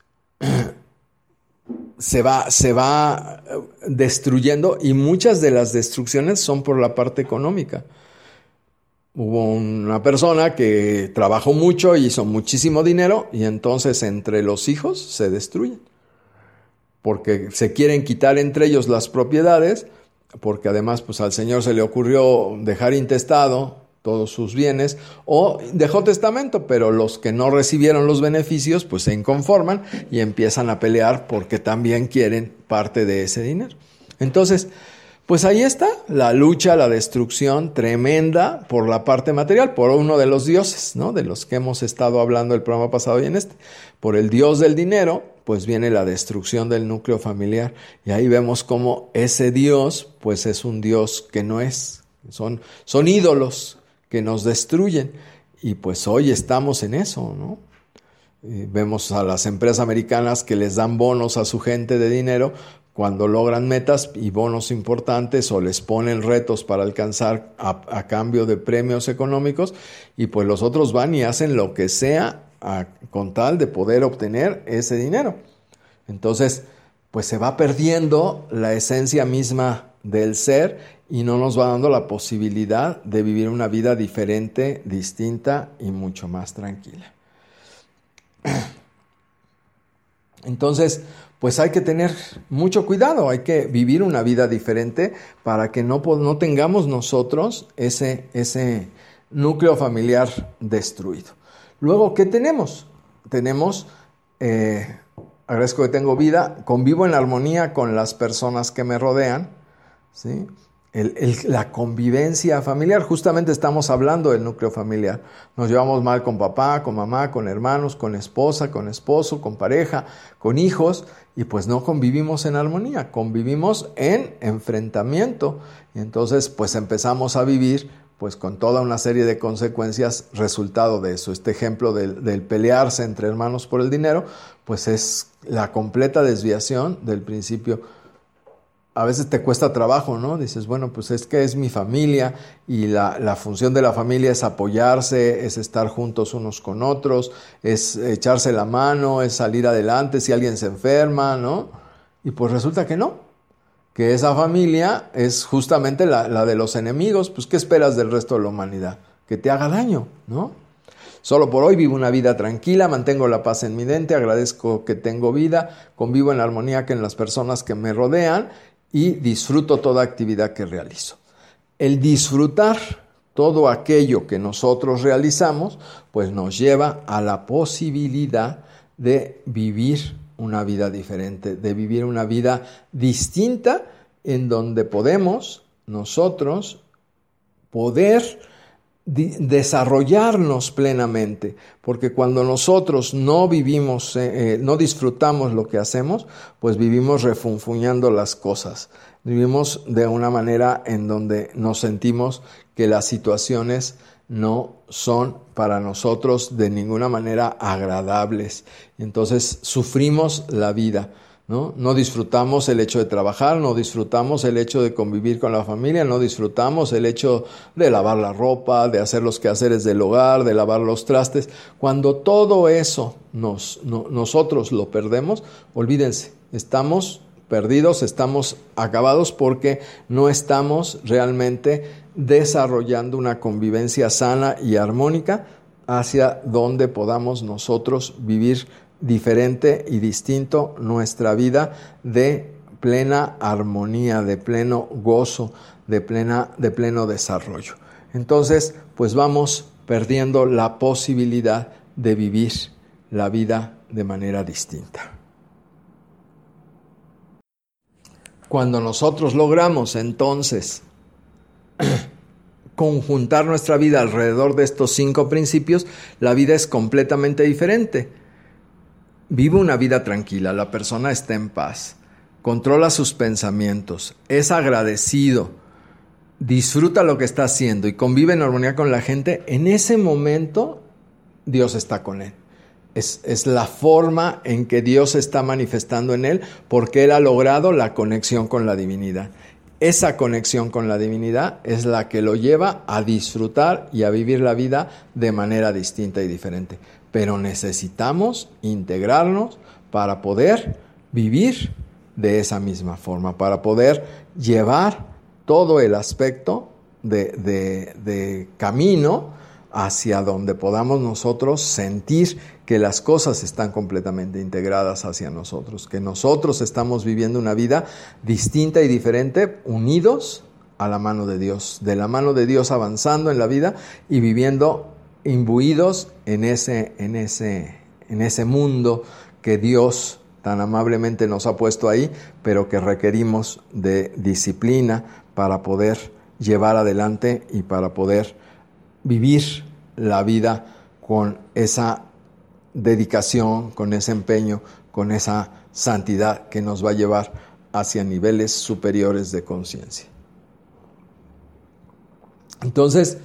se va destruyendo y muchas de las destrucciones son por la parte económica. Hubo una persona que trabajó mucho, hizo muchísimo dinero y entonces entre los hijos se destruyen. Porque se quieren quitar entre ellos las propiedades, porque además pues al señor se le ocurrió dejar intestado todos sus bienes o dejó testamento, pero los que no recibieron los beneficios pues se inconforman y empiezan a pelear porque también quieren parte de ese dinero. Entonces, pues ahí está la lucha, la destrucción tremenda por la parte material, por uno de los dioses, ¿no? De los que hemos estado hablando el programa pasado y en este. Por el dios del dinero, pues viene la destrucción del núcleo familiar. Y ahí vemos cómo ese dios, pues es un dios que no es. Son ídolos que nos destruyen. Y pues hoy estamos en eso, ¿no? Vemos a las empresas americanas que les dan bonos a su gente de dinero cuando logran metas y bonos importantes o les ponen retos para alcanzar a cambio de premios económicos y pues los otros van y hacen lo que sea con tal de poder obtener ese dinero. Entonces, pues se va perdiendo la esencia misma del ser y no nos va dando la posibilidad de vivir una vida diferente, distinta y mucho más tranquila. Entonces, pues hay que tener mucho cuidado, hay que vivir una vida diferente para que no tengamos nosotros ese núcleo familiar destruido. Luego, ¿qué tenemos? Tenemos, agradezco que tengo vida, convivo en armonía con las personas que me rodean, ¿sí? La convivencia familiar, justamente estamos hablando del núcleo familiar. Nos llevamos mal con papá, con mamá, con hermanos, con esposa, con esposo, con pareja, con hijos, y pues no convivimos en armonía, convivimos en enfrentamiento. Y entonces pues empezamos a vivir pues con toda una serie de consecuencias resultado de eso. Este ejemplo del pelearse entre hermanos por el dinero, pues es la completa desviación del principio a veces te cuesta trabajo, ¿no? Dices, bueno, pues es que es mi familia y la función de la familia es apoyarse, es estar juntos unos con otros, es echarse la mano, es salir adelante si alguien se enferma, ¿no? Y pues resulta que no, que esa familia es justamente la de los enemigos. Pues ¿qué esperas del resto de la humanidad? Que te haga daño, ¿no? Solo por hoy vivo una vida tranquila, mantengo la paz en mi mente, agradezco que tengo vida, convivo en armonía con las personas que me rodean y disfruto toda actividad que realizo. El disfrutar todo aquello que nosotros realizamos, pues nos lleva a la posibilidad de vivir una vida diferente, de vivir una vida distinta en donde podemos nosotros poder desarrollarnos plenamente, porque cuando nosotros no vivimos, no disfrutamos lo que hacemos, pues vivimos refunfuñando las cosas, vivimos de una manera en donde nos sentimos que las situaciones no son para nosotros de ninguna manera agradables, entonces sufrimos la vida. No disfrutamos el hecho de trabajar, no disfrutamos el hecho de convivir con la familia, no disfrutamos el hecho de lavar la ropa, de hacer los quehaceres del hogar, de lavar los trastes. Cuando todo eso nosotros lo perdemos, olvídense, estamos perdidos, estamos acabados porque no estamos realmente desarrollando una convivencia sana y armónica hacia donde podamos nosotros vivir diferente y distinto nuestra vida de plena armonía, de pleno gozo, de pleno desarrollo. Entonces, pues vamos perdiendo la posibilidad de vivir la vida de manera distinta. Cuando nosotros logramos entonces conjuntar nuestra vida alrededor de estos 5 principios, la vida es completamente diferente. Vive una vida tranquila, la persona está en paz, controla sus pensamientos, es agradecido, disfruta lo que está haciendo y convive en armonía con la gente. En ese momento Dios está con él. Es la forma en que Dios se está manifestando en él porque él ha logrado la conexión con la divinidad. Esa conexión con la divinidad es la que lo lleva a disfrutar y a vivir la vida de manera distinta y diferente. Pero necesitamos integrarnos para poder vivir de esa misma forma, para poder llevar todo el aspecto de camino hacia donde podamos nosotros sentir que las cosas están completamente integradas hacia nosotros, que nosotros estamos viviendo una vida distinta y diferente, unidos a la mano de Dios, de la mano de Dios avanzando en la vida y viviendo imbuidos en ese mundo que Dios tan amablemente nos ha puesto ahí, pero que requerimos de disciplina para poder llevar adelante y para poder vivir la vida con esa dedicación, con ese empeño, con esa santidad que nos va a llevar hacia niveles superiores de conciencia. Entonces,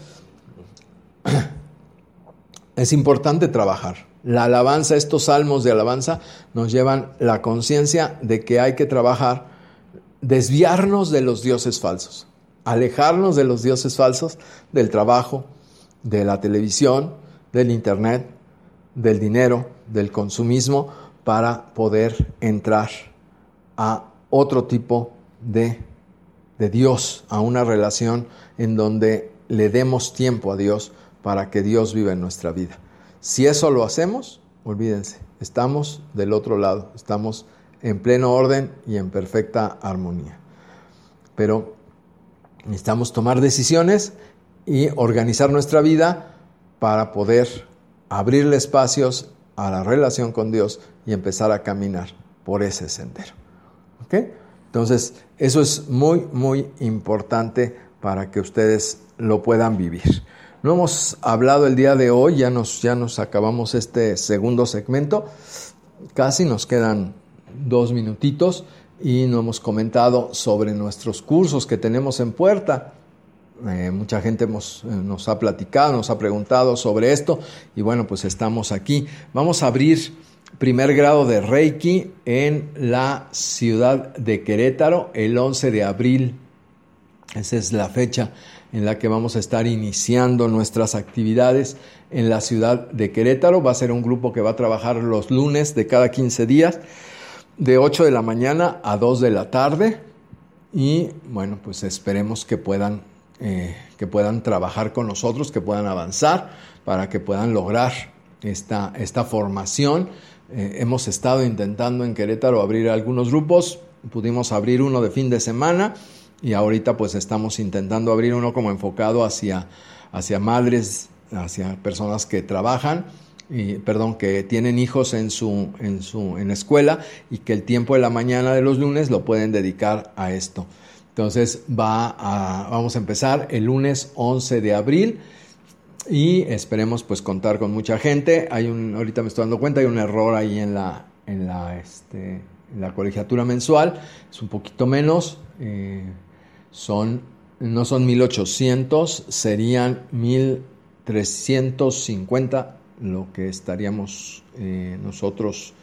es importante trabajar. La alabanza, estos salmos de alabanza nos llevan la conciencia de que hay que trabajar, desviarnos de los dioses falsos, alejarnos de los dioses falsos, del trabajo, de la televisión, del internet, del dinero, del consumismo, para poder entrar a otro tipo de Dios, a una relación en donde le demos tiempo a Dios para que Dios viva en nuestra vida. Si eso lo hacemos, olvídense, estamos del otro lado, estamos en pleno orden y en perfecta armonía. Pero necesitamos tomar decisiones y organizar nuestra vida para poder abrirle espacios a la relación con Dios y empezar a caminar por ese sendero. ¿Ok? Entonces, eso es muy, muy importante para que ustedes lo puedan vivir. No hemos hablado el día de hoy, ya nos acabamos este segundo segmento, casi nos quedan 2 minutitos y no hemos comentado sobre nuestros cursos que tenemos en puerta. Mucha gente nos ha platicado, nos ha preguntado sobre esto y bueno, pues estamos aquí. Vamos a abrir primer grado de Reiki en la ciudad de Querétaro el 11 de abril. Esa es la fecha en la que vamos a estar iniciando nuestras actividades en la ciudad de Querétaro. Va a ser un grupo que va a trabajar los lunes de cada 15 días, de 8 de la mañana a 2 de la tarde. Y bueno, pues esperemos que puedan trabajar con nosotros, que puedan avanzar para que puedan lograr esta formación. Hemos estado intentando en Querétaro abrir algunos grupos. Pudimos abrir uno de fin de semana. Y ahorita pues estamos intentando abrir uno como enfocado hacia madres, hacia personas que trabajan, que tienen hijos en la escuela y que el tiempo de la mañana de los lunes lo pueden dedicar a esto. Entonces vamos a empezar el lunes 11 de abril y esperemos pues contar con mucha gente. Ahorita me estoy dando cuenta, hay un error ahí en la colegiatura mensual, es un poquito menos. No son 1,800, serían 1,350 lo que estaríamos nosotros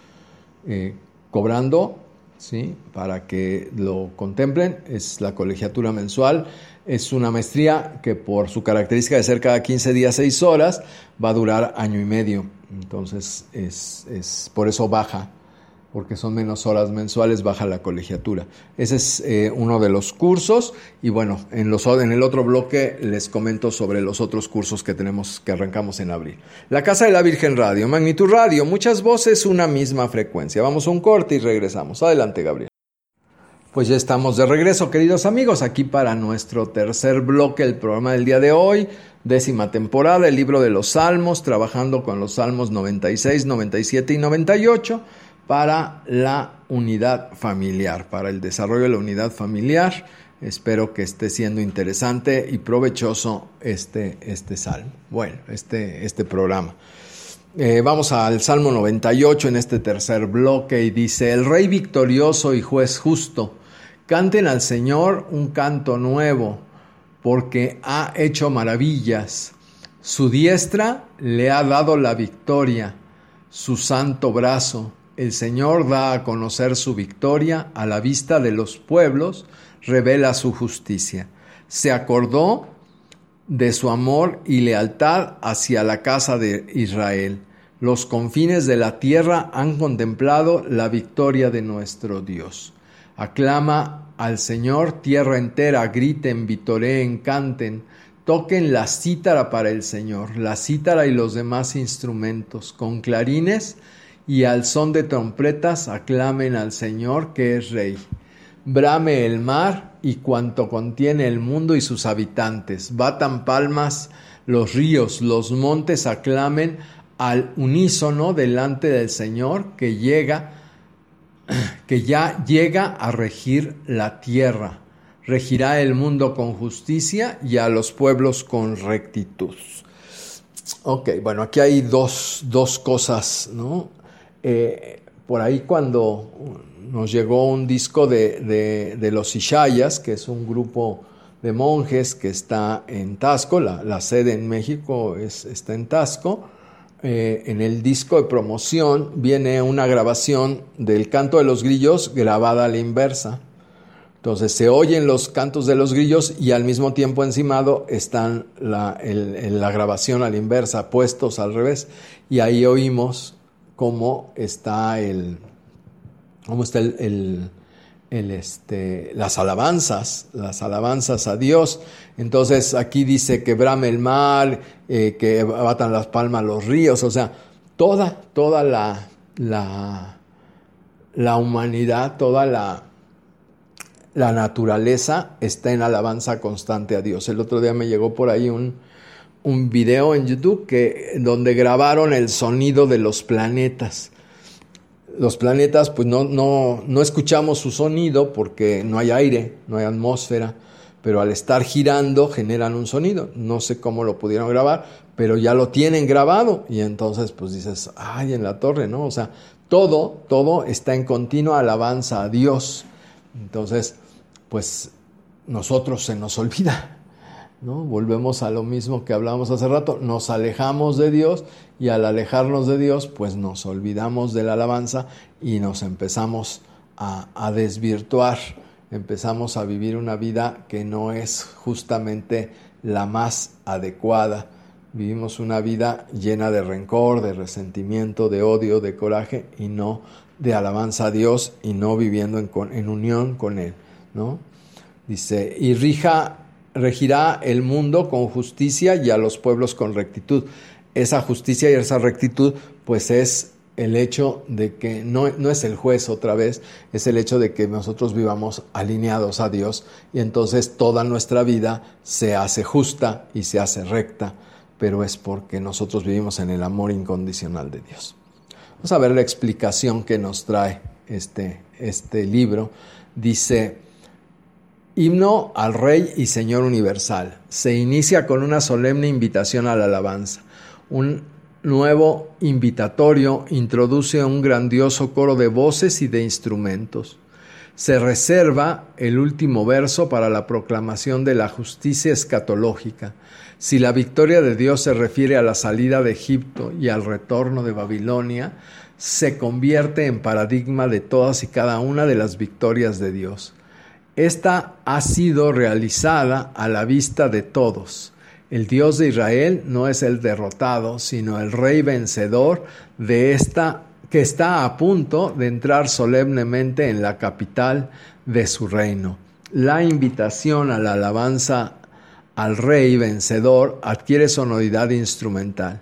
cobrando, ¿sí? Para que lo contemplen. Es la colegiatura mensual. Es una maestría que por su característica de ser cada 15 días 6 horas va a durar año y medio. Entonces es por eso baja. Porque son menos horas mensuales, baja la colegiatura. Ese es uno de los cursos. Y bueno, en el otro bloque les comento sobre los otros cursos que arrancamos en abril. La Casa de la Virgen Radio, Magnitud Radio, muchas voces, una misma frecuencia. Vamos a un corte y regresamos. Adelante, Gabriel. Pues ya estamos de regreso, queridos amigos, aquí para nuestro tercer bloque, el programa del día de hoy, 10ª temporada, el libro de los Salmos, trabajando con los Salmos 96, 97 y 98, para la unidad familiar, para el desarrollo de la unidad familiar. Espero que esté siendo interesante y provechoso este salmo. Bueno, este programa. Vamos al Salmo 98 en este tercer bloque y dice: el Rey victorioso y juez justo, canten al Señor un canto nuevo, porque ha hecho maravillas. Su diestra le ha dado la victoria, su santo brazo. El Señor da a conocer su victoria a la vista de los pueblos, revela su justicia. Se acordó de su amor y lealtad hacia la casa de Israel. Los confines de la tierra han contemplado la victoria de nuestro Dios. Aclama al Señor, tierra entera, griten, vitoreen, canten, toquen la cítara para el Señor, la cítara y los demás instrumentos, con clarines y al son de trompetas aclamen al Señor que es Rey. Brame el mar y cuanto contiene el mundo y sus habitantes. Batan palmas los ríos, los montes aclamen al unísono delante del Señor que ya llega a regir la tierra. Regirá el mundo con justicia y a los pueblos con rectitud. Ok, bueno, aquí hay dos cosas, ¿no? Por ahí cuando nos llegó un disco de los Ishayas, que es un grupo de monjes que está en Taxco, la sede en México está en Taxco. En el disco de promoción viene una grabación del canto de los grillos grabada a la inversa. Entonces se oyen los cantos de los grillos y al mismo tiempo encimado están la grabación a la inversa, puestos al revés, y ahí oímos cómo está las alabanzas a Dios. Entonces aquí dice que brame el mar, que batan las palmas los ríos, o sea, toda la humanidad, toda la naturaleza está en alabanza constante a Dios. El otro día me llegó por ahí un video en YouTube donde grabaron el sonido de los planetas. Los planetas, pues no escuchamos su sonido porque no hay aire, no hay atmósfera, pero al estar girando generan un sonido. No sé cómo lo pudieron grabar, pero ya lo tienen grabado y entonces pues dices, ay, en la torre, ¿no? O sea, todo está en continua alabanza a Dios. Entonces, pues nosotros se nos olvida ¿no? Volvemos a lo mismo que hablábamos hace rato, nos alejamos de Dios y al alejarnos de Dios, pues nos olvidamos de la alabanza y nos empezamos a desvirtuar, empezamos a vivir una vida que no es justamente la más adecuada. Vivimos una vida llena de rencor, de resentimiento, de odio, de coraje y no de alabanza a Dios y no viviendo en unión con Él, ¿no? Dice, y regirá el mundo con justicia y a los pueblos con rectitud. Esa justicia y esa rectitud pues es el hecho de que no es el juez otra vez, es el hecho de que nosotros vivamos alineados a Dios y entonces toda nuestra vida se hace justa y se hace recta, pero es porque nosotros vivimos en el amor incondicional de Dios. Vamos a ver la explicación que nos trae este libro. Dice, himno al Rey y Señor Universal. Se inicia con una solemne invitación a la alabanza. Un nuevo invitatorio introduce un grandioso coro de voces y de instrumentos. Se reserva el último verso para la proclamación de la justicia escatológica. Si la victoria de Dios se refiere a la salida de Egipto y al retorno de Babilonia, se convierte en paradigma de todas y cada una de las victorias de Dios. Esta ha sido realizada a la vista de todos. El Dios de Israel no es el derrotado, sino el Rey vencedor de esta que está a punto de entrar solemnemente en la capital de su reino. La invitación a la alabanza al Rey vencedor adquiere sonoridad instrumental.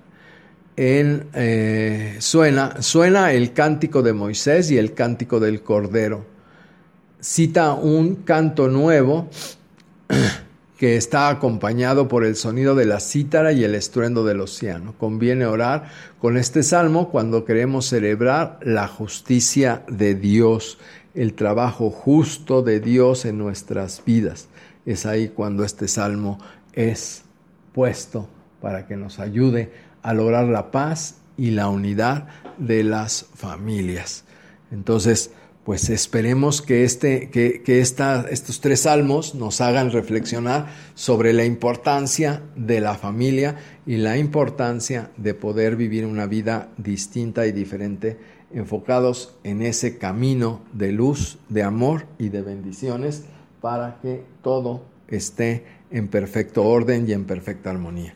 Suena el cántico de Moisés y el cántico del Cordero. Cita un canto nuevo que está acompañado por el sonido de la cítara y el estruendo del océano. Conviene orar con este salmo cuando queremos celebrar la justicia de Dios, el trabajo justo de Dios en nuestras vidas. Es ahí cuando este salmo es puesto para que nos ayude a lograr la paz y la unidad de las familias. Entonces, pues esperemos que estos 3 salmos nos hagan reflexionar sobre la importancia de la familia y la importancia de poder vivir una vida distinta y diferente, enfocados en ese camino de luz, de amor y de bendiciones para que todo esté en perfecto orden y en perfecta armonía.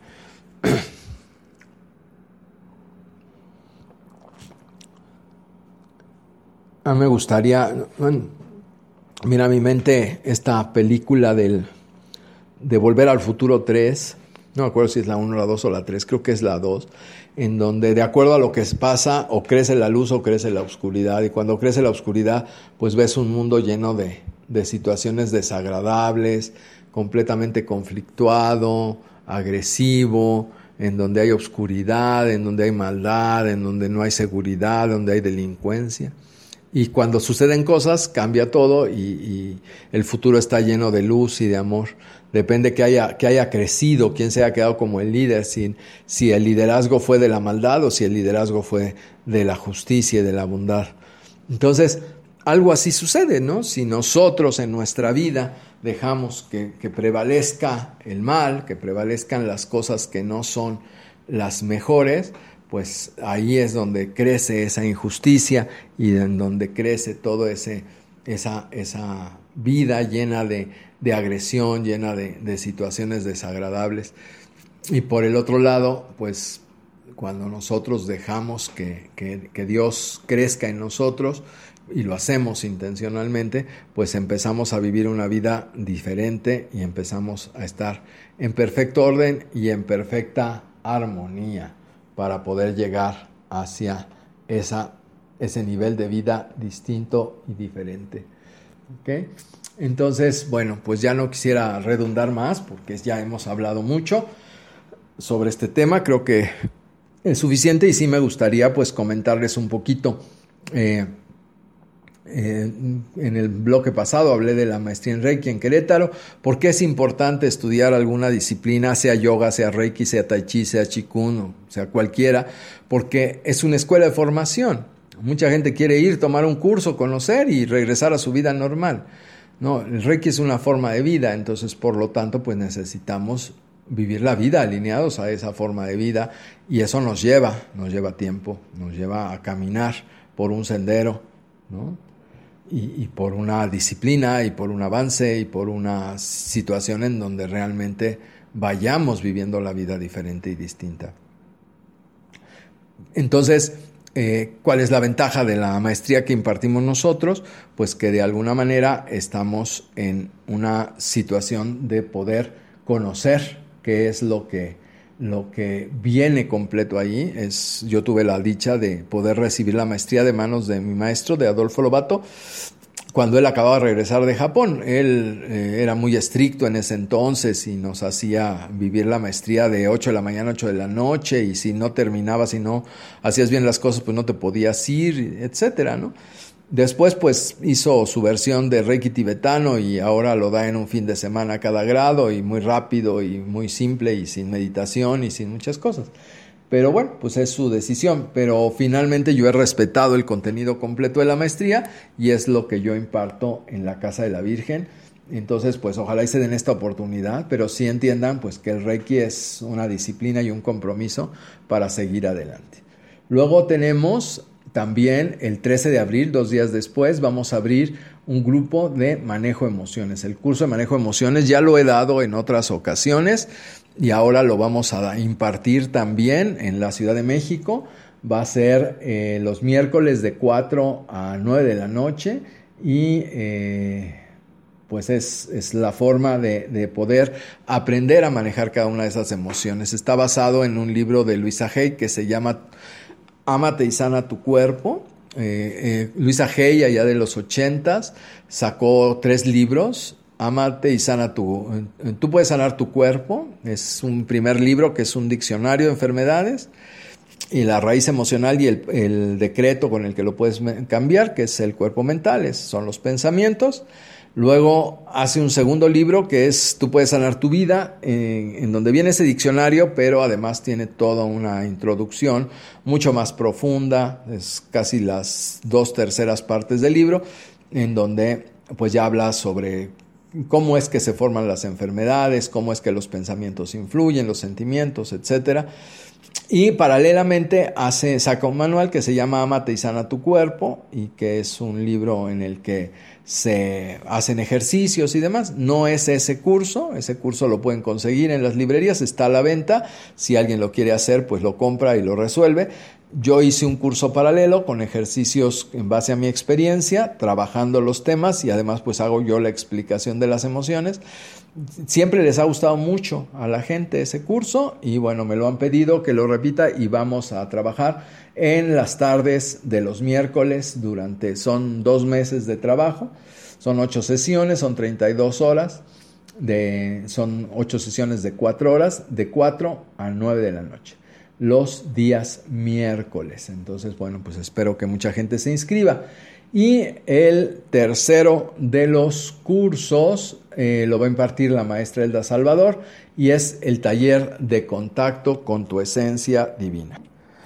A mí me gustaría, mira a mi mente esta película de Volver al Futuro 3, no me acuerdo si es la 1, la 2 o la 3, creo que es la 2, en donde de acuerdo a lo que pasa, o crece la luz o crece la oscuridad, y cuando crece la oscuridad, pues ves un mundo lleno de situaciones desagradables, completamente conflictuado, agresivo, en donde hay oscuridad, en donde hay maldad, en donde no hay seguridad, donde hay delincuencia. Y cuando suceden cosas, cambia todo y el futuro está lleno de luz y de amor. Depende que haya crecido, quién se haya quedado como el líder, si el liderazgo fue de la maldad o si el liderazgo fue de la justicia y de la bondad. Entonces, algo así sucede, ¿no? Si nosotros en nuestra vida dejamos que prevalezca el mal, que prevalezcan las cosas que no son las mejores, pues ahí es donde crece esa injusticia y en donde crece toda esa vida llena de agresión, llena de situaciones desagradables. Y por el otro lado, pues cuando nosotros dejamos que Dios crezca en nosotros y lo hacemos intencionalmente, pues empezamos a vivir una vida diferente y empezamos a estar en perfecto orden y en perfecta armonía, para poder llegar hacia ese nivel de vida distinto y diferente. ¿Okay? Entonces, bueno, pues ya no quisiera redundar más porque ya hemos hablado mucho sobre este tema. Creo que es suficiente y sí me gustaría pues comentarles un poquito. En el bloque pasado hablé de la maestría en Reiki en Querétaro. ¿Por qué es importante estudiar alguna disciplina, sea yoga, sea Reiki, sea Tai Chi, sea Qigong, o sea cualquiera? Porque es una escuela de formación. Mucha gente quiere ir, tomar un curso, conocer y regresar a su vida normal. No, el Reiki es una forma de vida, entonces por lo tanto pues necesitamos vivir la vida alineados a esa forma de vida, y eso nos lleva tiempo, nos lleva a caminar por un sendero, ¿no? Y por una disciplina y por un avance y por una situación en donde realmente vayamos viviendo la vida diferente y distinta. Entonces, ¿cuál es la ventaja de la maestría que impartimos nosotros? Pues que de alguna manera estamos en una situación de poder conocer qué es lo que viene completo ahí. Yo tuve la dicha de poder recibir la maestría de manos de mi maestro, de Adolfo Lobato, cuando él acababa de regresar de Japón. Él era muy estricto en ese entonces y nos hacía vivir la maestría de 8 de la mañana a 8 de la noche, y si no terminabas, si no hacías bien las cosas, pues no te podías ir, etcétera, ¿no? Después pues hizo su versión de Reiki tibetano y ahora lo da en un fin de semana cada grado, y muy rápido y muy simple y sin meditación y sin muchas cosas. Pero bueno, pues es su decisión, pero finalmente yo he respetado el contenido completo de la maestría y es lo que yo imparto en la Casa de la Virgen. Entonces pues ojalá y se den esta oportunidad, pero sí entiendan pues que el Reiki es una disciplina y un compromiso para seguir adelante. Luego tenemos también el 13 de abril, 2 días después, vamos a abrir un grupo de manejo de emociones. El curso de manejo de emociones ya lo he dado en otras ocasiones y ahora lo vamos a impartir también en la Ciudad de México. Va a ser los miércoles de 4 a 9 de la noche y pues es la forma de poder aprender a manejar cada una de esas emociones. Está basado en un libro de Luisa Hay que se llama Ámate y sana tu cuerpo. Luisa Hay, allá de los 80s, sacó 3 libros. Ámate y sana tú puedes sanar tu cuerpo. Es un primer libro que es un diccionario de enfermedades. Y la raíz emocional y el decreto con el que lo puedes cambiar, que es el cuerpo mental, son los pensamientos. Luego hace un segundo libro que es Tú puedes sanar tu vida, en donde viene ese diccionario, pero además tiene toda una introducción mucho más profunda, es casi las 2/3 partes del libro, en donde pues ya habla sobre cómo es que se forman las enfermedades, cómo es que los pensamientos influyen, los sentimientos, etcétera. Y paralelamente saca un manual que se llama Ámate y sana tu cuerpo, y que es un libro en el que se hacen ejercicios y demás. No es ese curso lo pueden conseguir en las librerías, está a la venta. Si alguien lo quiere hacer, pues lo compra y lo resuelve. Yo hice un curso paralelo con ejercicios en base a mi experiencia, trabajando los temas, y además pues hago yo la explicación de las emociones. Siempre les ha gustado mucho a la gente ese curso y bueno, me lo han pedido que lo repita y vamos a trabajar en las tardes de los miércoles son 2 meses de trabajo, son 8 sesiones, son 32 horas, son 8 sesiones de 4 horas, de 4 a 9 de la noche. Los días miércoles. Entonces, bueno, pues espero que mucha gente se inscriba. Y el tercero de los cursos lo va a impartir la maestra Elda Salvador y es el taller de contacto con tu esencia divina.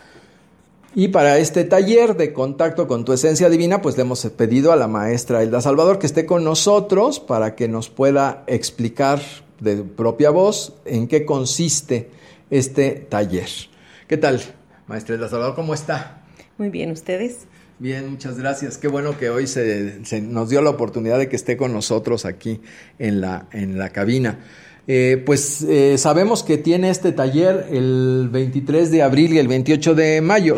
Y para este taller de contacto con tu esencia divina, pues le hemos pedido a la maestra Elda Salvador que esté con nosotros para que nos pueda explicar de propia voz en qué consiste este taller. ¿Qué tal, maestra Elda Salvador? ¿Cómo está? Muy bien, ¿ustedes? Bien, muchas gracias. Qué bueno que hoy se nos dio la oportunidad de que esté con nosotros aquí en la cabina. Sabemos que tiene este taller el 23 de abril y el 28 de mayo.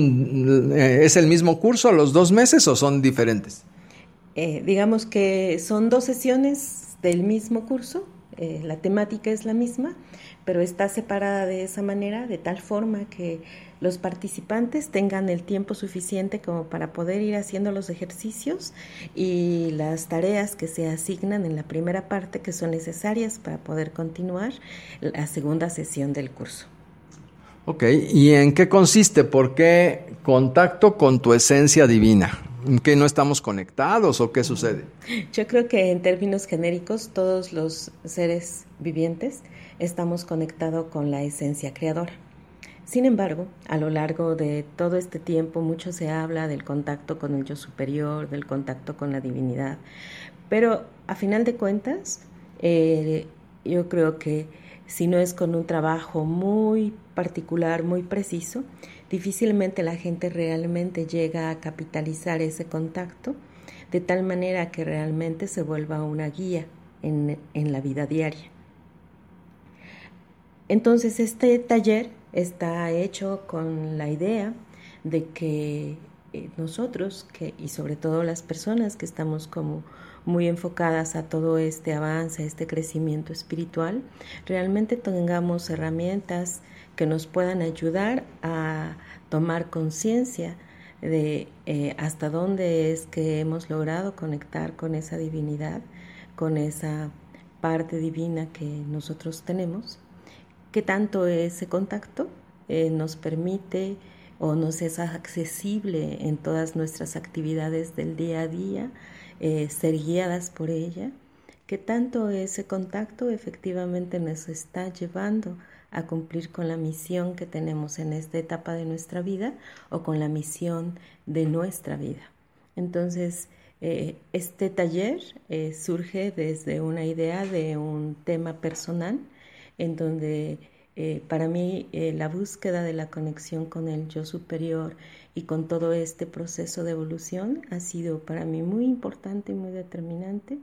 ¿Es el mismo curso los 2 meses o son diferentes? Digamos que son 2 sesiones del mismo curso. La temática es la misma, pero está separada de esa manera, de tal forma que los participantes tengan el tiempo suficiente como para poder ir haciendo los ejercicios y las tareas que se asignan en la primera parte, que son necesarias para poder continuar la segunda sesión del curso. Ok, ¿y en qué consiste? ¿Por qué contacto con tu esencia divina? ¿En qué no estamos conectados o qué sucede? Yo creo que en términos genéricos todos los seres vivientes estamos conectados con la esencia creadora. Sin embargo, a lo largo de todo este tiempo mucho se habla del contacto con el yo superior, del contacto con la divinidad, pero a final de cuentas, yo creo que si no es con un trabajo muy particular, muy preciso, difícilmente la gente realmente llega a capitalizar ese contacto de tal manera que realmente se vuelva una guía en la vida diaria. Entonces este taller está hecho con la idea de que nosotros, y sobre todo las personas que estamos como muy enfocadas a todo este avance, a este crecimiento espiritual, realmente tengamos herramientas que nos puedan ayudar a tomar conciencia de hasta dónde es que hemos logrado conectar con esa divinidad, con esa parte divina que nosotros tenemos, qué tanto ese contacto nos permite o nos es accesible en todas nuestras actividades del día a día, ser guiadas por ella, qué tanto ese contacto efectivamente nos está llevando a cumplir con la misión que tenemos en esta etapa de nuestra vida o con la misión de nuestra vida. Entonces, este taller surge desde una idea de un tema personal en donde para mí la búsqueda de la conexión con el yo superior y con todo este proceso de evolución ha sido para mí muy importante y muy determinante,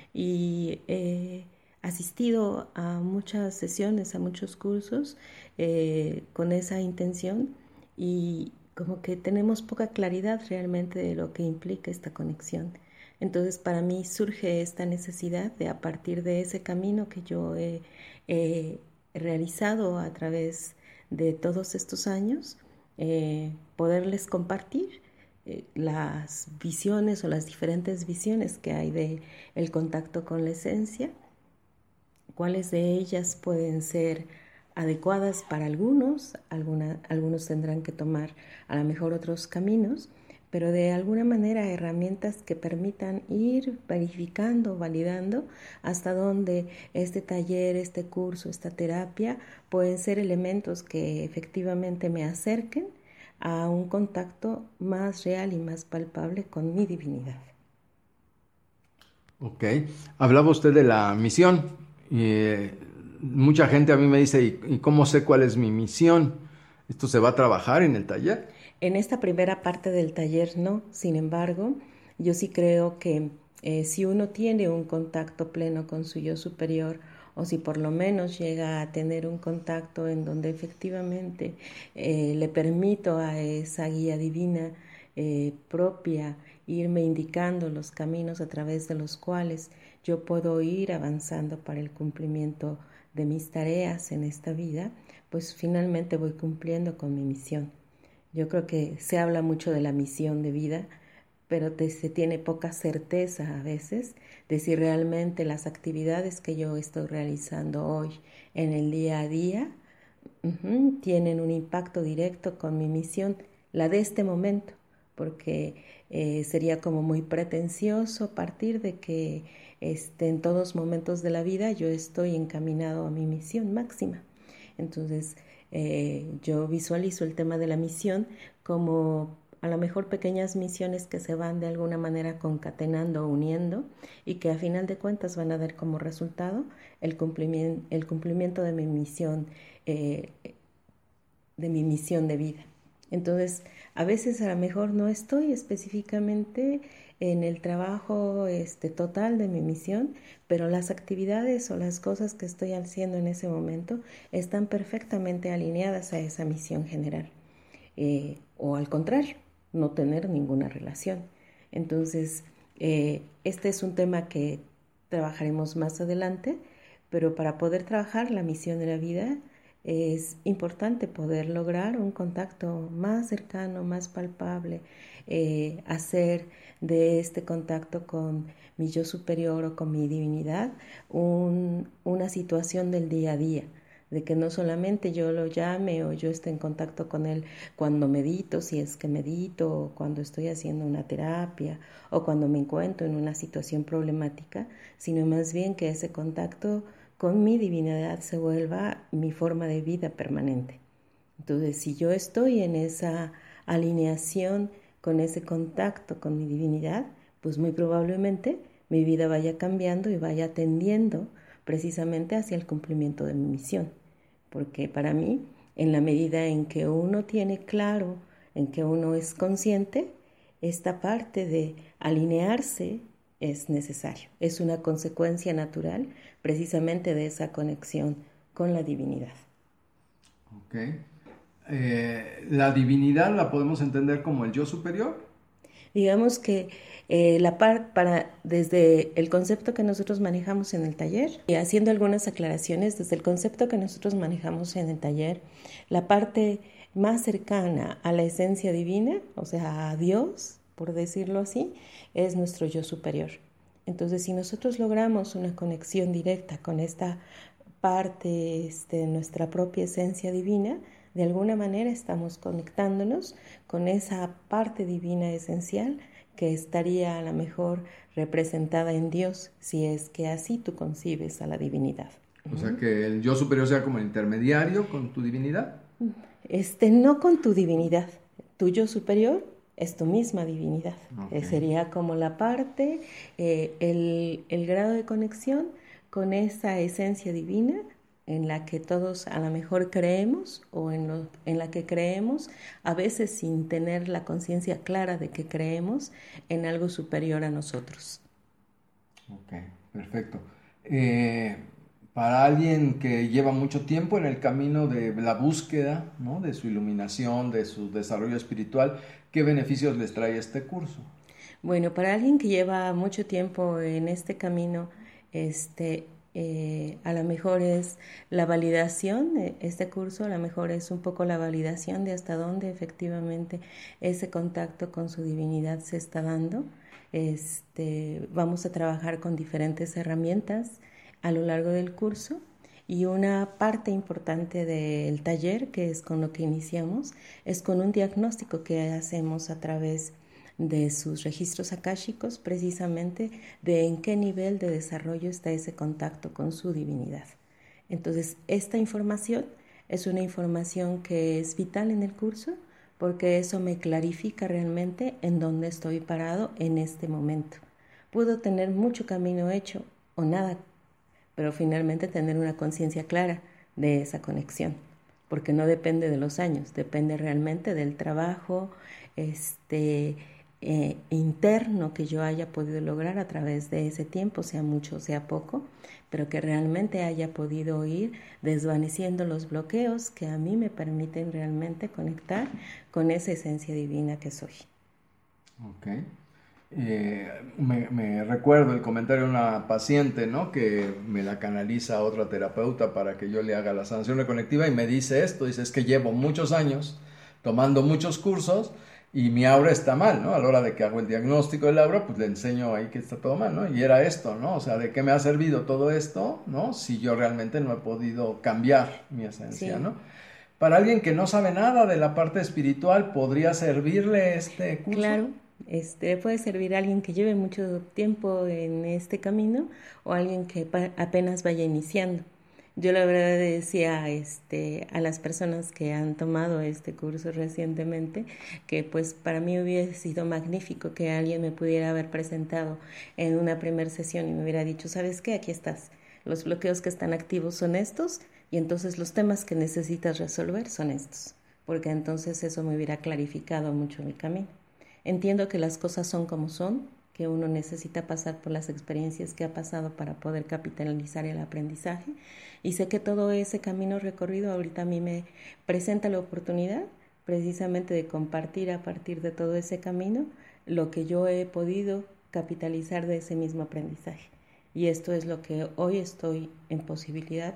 y he asistido a muchas sesiones, a muchos cursos con esa intención, y como que tenemos poca claridad realmente de lo que implica esta conexión. Entonces para mí surge esta necesidad de, a partir de ese camino que yo he realizado a través de todos estos años, poderles compartir las visiones o las diferentes visiones que hay de el contacto con la esencia, cuáles de ellas pueden ser adecuadas para algunos, algunos tendrán que tomar a lo mejor otros caminos, pero de alguna manera herramientas que permitan ir verificando, validando hasta dónde este taller, este curso, esta terapia pueden ser elementos que efectivamente me acerquen a un contacto más real y más palpable con mi divinidad. Ok, hablaba usted de la misión. Mucha gente a mí me dice, ¿y cómo sé cuál es mi misión? ¿Esto se va a trabajar en el taller? En esta primera parte del taller no, sin embargo, yo sí creo que si uno tiene un contacto pleno con su yo superior, o si por lo menos llega a tener un contacto en donde efectivamente le permito a esa guía divina propia irme indicando los caminos a través de los cuales yo puedo ir avanzando para el cumplimiento de mis tareas en esta vida, pues finalmente voy cumpliendo con mi misión. Yo creo que se habla mucho de la misión de vida, pero se tiene poca certeza a veces de si realmente las actividades que yo estoy realizando hoy en el día a día tienen un impacto directo con mi misión, la de este momento, porque sería como muy pretencioso partir de que en todos momentos de la vida yo estoy encaminado a mi misión máxima. Entonces, yo visualizo el tema de la misión como a lo mejor pequeñas misiones que se van de alguna manera concatenando, uniendo, y que a final de cuentas van a dar como resultado el cumplimiento de mi misión de vida. Entonces, a veces a lo mejor no estoy específicamente en el trabajo total de mi misión, pero las actividades o las cosas que estoy haciendo en ese momento están perfectamente alineadas a esa misión general. O al contrario, no tener ninguna relación. Entonces, este es un tema que trabajaremos más adelante, pero para poder trabajar la misión de la vida es importante poder lograr un contacto más cercano, más palpable, hacer de este contacto con mi yo superior o con mi divinidad una situación del día a día, de que no solamente yo lo llame o yo esté en contacto con él cuando medito, si es que medito, o cuando estoy haciendo una terapia, o cuando me encuentro en una situación problemática, sino más bien que ese contacto con mi divinidad se vuelva mi forma de vida permanente. Entonces, si yo estoy en esa alineación, con ese contacto con mi divinidad, pues muy probablemente mi vida vaya cambiando y vaya tendiendo precisamente hacia el cumplimiento de mi misión. Porque para mí, en la medida en que uno tiene claro, en que uno es consciente, esta parte de alinearse es necesario. Es una consecuencia natural precisamente de esa conexión con la divinidad. Ok. La divinidad la podemos entender como el yo superior. Digamos que desde el concepto que nosotros manejamos en el taller, y haciendo algunas aclaraciones, desde el concepto que nosotros manejamos en el taller, la parte más cercana a la esencia divina, o sea, a Dios, por decirlo así, es nuestro yo superior. Entonces, si nosotros logramos una conexión directa con esta parte de nuestra propia esencia divina, de alguna manera estamos conectándonos con esa parte divina esencial que estaría a lo mejor representada en Dios, si es que así tú concibes a la divinidad. O sea, que el yo superior sea como el intermediario con tu divinidad. No con tu divinidad, tu yo superior es tu misma divinidad. Okay. Sería como la parte, el grado de conexión con esa esencia divina en la que todos a lo mejor creemos o en la que creemos, a veces sin tener la conciencia clara de que creemos en algo superior a nosotros. Ok, perfecto. Para alguien que lleva mucho tiempo en el camino de la búsqueda, ¿no?, de su iluminación, de su desarrollo espiritual, ¿qué beneficios les trae este curso? Bueno, para alguien que lleva mucho tiempo en este camino, a lo mejor es la validación, este curso a lo mejor es un poco la validación de hasta dónde efectivamente ese contacto con su divinidad se está dando. Vamos a trabajar con diferentes herramientas a lo largo del curso y una parte importante del taller, que es con lo que iniciamos, es con un diagnóstico que hacemos a través de sus registros akáshicos, precisamente de en qué nivel de desarrollo está ese contacto con su divinidad. Entonces, esta información es una información que es vital en el curso porque eso me clarifica realmente en dónde estoy parado en este momento. Puedo tener mucho camino hecho o nada, pero finalmente tener una conciencia clara de esa conexión, porque no depende de los años, depende realmente del trabajo, interno que yo haya podido lograr a través de ese tiempo, sea mucho o sea poco, pero que realmente haya podido ir desvaneciendo los bloqueos que a mí me permiten realmente conectar con esa esencia divina que soy. Ok. Me recuerdo el comentario de una paciente, ¿no?, que me la canaliza a otra terapeuta para que yo le haga la sanación reconectiva y me dice esto, dice, es que llevo muchos años tomando muchos cursos y mi aura está mal, ¿no? A la hora de que hago el diagnóstico del aura, pues le enseño ahí que está todo mal, ¿no? Y era esto, ¿no? O sea, ¿de qué me ha servido todo esto, ¿no?, si yo realmente no he podido cambiar mi esencia, sí, ¿no? Para alguien que no sabe nada de la parte espiritual, ¿podría servirle este curso? Claro. Puede servir a alguien que lleve mucho tiempo en este camino o alguien que apenas vaya iniciando. Yo la verdad decía a las personas que han tomado este curso recientemente que pues para mí hubiera sido magnífico que alguien me pudiera haber presentado en una primera sesión y me hubiera dicho, ¿sabes qué? Aquí estás. Los bloqueos que están activos son estos y entonces los temas que necesitas resolver son estos, porque entonces eso me hubiera clarificado mucho mi camino. Entiendo que las cosas son como son, que uno necesita pasar por las experiencias que ha pasado para poder capitalizar el aprendizaje y sé que todo ese camino recorrido ahorita a mí me presenta la oportunidad precisamente de compartir a partir de todo ese camino lo que yo he podido capitalizar de ese mismo aprendizaje. Y esto es lo que hoy estoy en posibilidad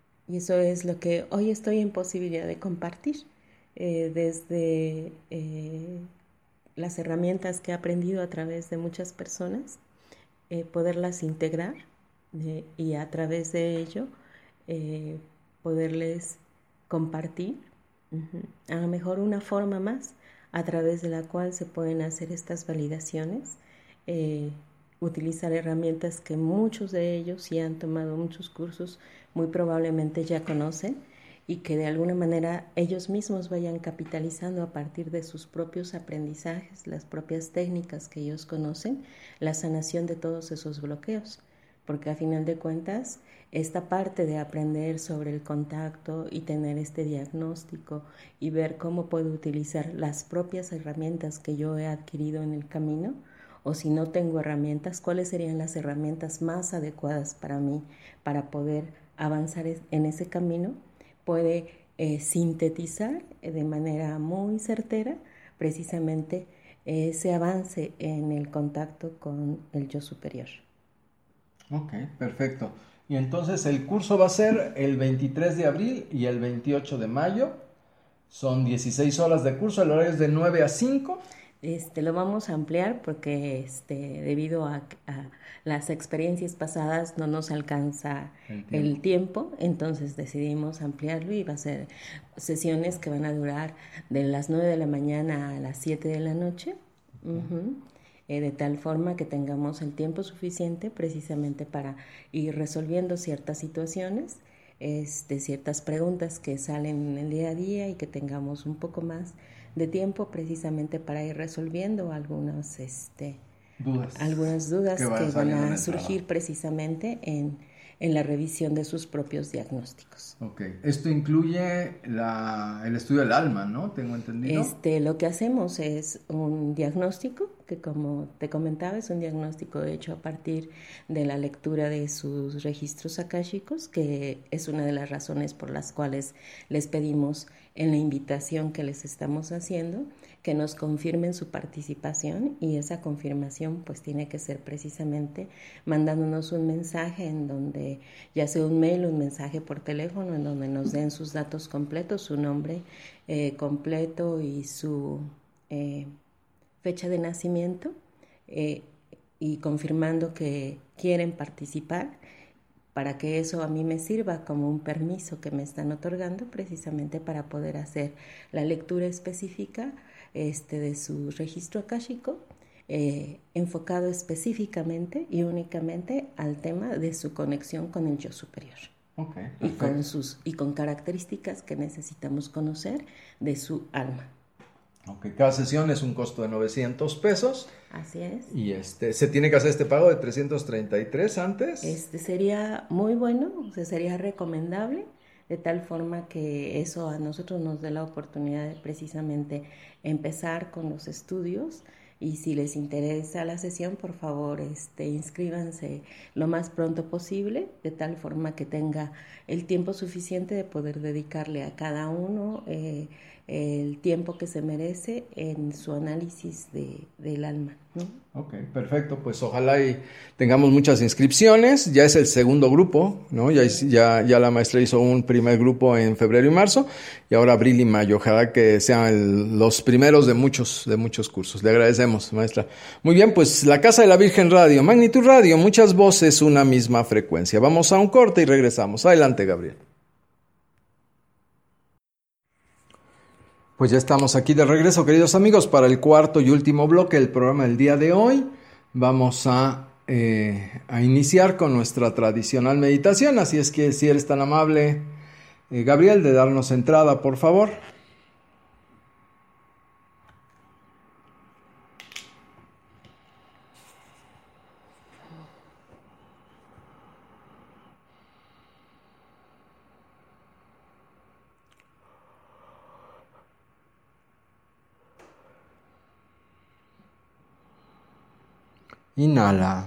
de compartir desde las herramientas que he aprendido a través de muchas personas, poderlas integrar y a través de ello poderles compartir a lo mejor una forma más a través de la cual se pueden hacer estas validaciones, utilizar herramientas que muchos de ellos, si han tomado muchos cursos, muy probablemente ya conocen y que de alguna manera ellos mismos vayan capitalizando a partir de sus propios aprendizajes, las propias técnicas que ellos conocen, la sanación de todos esos bloqueos. Porque a final de cuentas, esta parte de aprender sobre el contacto y tener este diagnóstico y ver cómo puedo utilizar las propias herramientas que yo he adquirido en el camino, o si no tengo herramientas, cuáles serían las herramientas más adecuadas para mí para poder avanzar en ese camino, puede sintetizar de manera muy certera precisamente ese avance en el contacto con el yo superior. Ok, perfecto. Y entonces el curso va a ser el 23 de abril y el 28 de mayo. Son 16 horas de curso, el horario es de 9 a 5. Lo vamos a ampliar porque debido a las experiencias pasadas no nos alcanza el tiempo, entonces decidimos ampliarlo y va a ser sesiones que van a durar de las 9 de la mañana a las 7 de la noche. De tal forma que tengamos el tiempo suficiente precisamente para ir resolviendo ciertas situaciones, ciertas preguntas que salen en el día a día y que tengamos un poco más de tiempo precisamente para ir resolviendo algunas dudas que van a surgir precisamente en la revisión de sus propios diagnósticos. Ok, esto incluye el estudio del alma, ¿no? Tengo entendido. Lo que hacemos es un diagnóstico, que como te comentaba, es un diagnóstico hecho a partir de la lectura de sus registros akáshicos, que es una de las razones por las cuales les pedimos en la invitación que les estamos haciendo, que nos confirmen su participación, y esa confirmación pues tiene que ser precisamente mandándonos un mensaje en donde, ya sea un mail o un mensaje por teléfono, en donde nos den sus datos completos, su nombre completo y su fecha de nacimiento, y confirmando que quieren participar, para que eso a mí me sirva como un permiso que me están otorgando precisamente para poder hacer la lectura específica de su registro akáshico, enfocado específicamente y únicamente al tema de su conexión con el yo superior. Okay, y con características que necesitamos conocer de su alma. Okay, cada sesión es un costo de 900 pesos. Así es. Y se tiene que hacer este pago de 333 antes. Sería muy bueno, sería recomendable, de tal forma que eso a nosotros nos dé la oportunidad de precisamente empezar con los estudios. Y si les interesa la sesión, por favor, inscríbanse lo más pronto posible, de tal forma que tenga el tiempo suficiente de poder dedicarle a cada uno el tiempo que se merece en su análisis del alma, ¿no? Ok, perfecto. Pues ojalá y tengamos muchas inscripciones. Ya es el segundo grupo, ¿no? Ya la maestra hizo un primer grupo en febrero y marzo, y ahora abril y mayo. Ojalá que sean los primeros de muchos cursos. Le agradecemos, maestra. Muy bien, pues la Casa de la Virgen Radio, Magnitud Radio, muchas voces, una misma frecuencia. Vamos a un corte y regresamos. Adelante, Gabriel. Pues ya estamos aquí de regreso, queridos amigos, para el cuarto y último bloque del programa del día de hoy. Vamos a iniciar con nuestra tradicional meditación, así es que si eres tan amable, Gabriel, de darnos entrada, por favor. Inhala,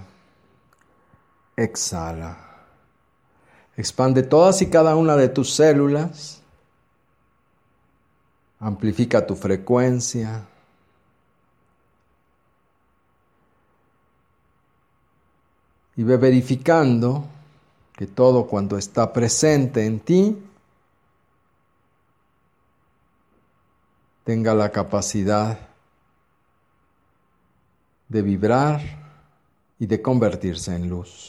exhala, expande todas y cada una de tus células, amplifica tu frecuencia, y ve verificando que todo cuanto está presente en ti tenga la capacidad de vibrar y de convertirse en luz.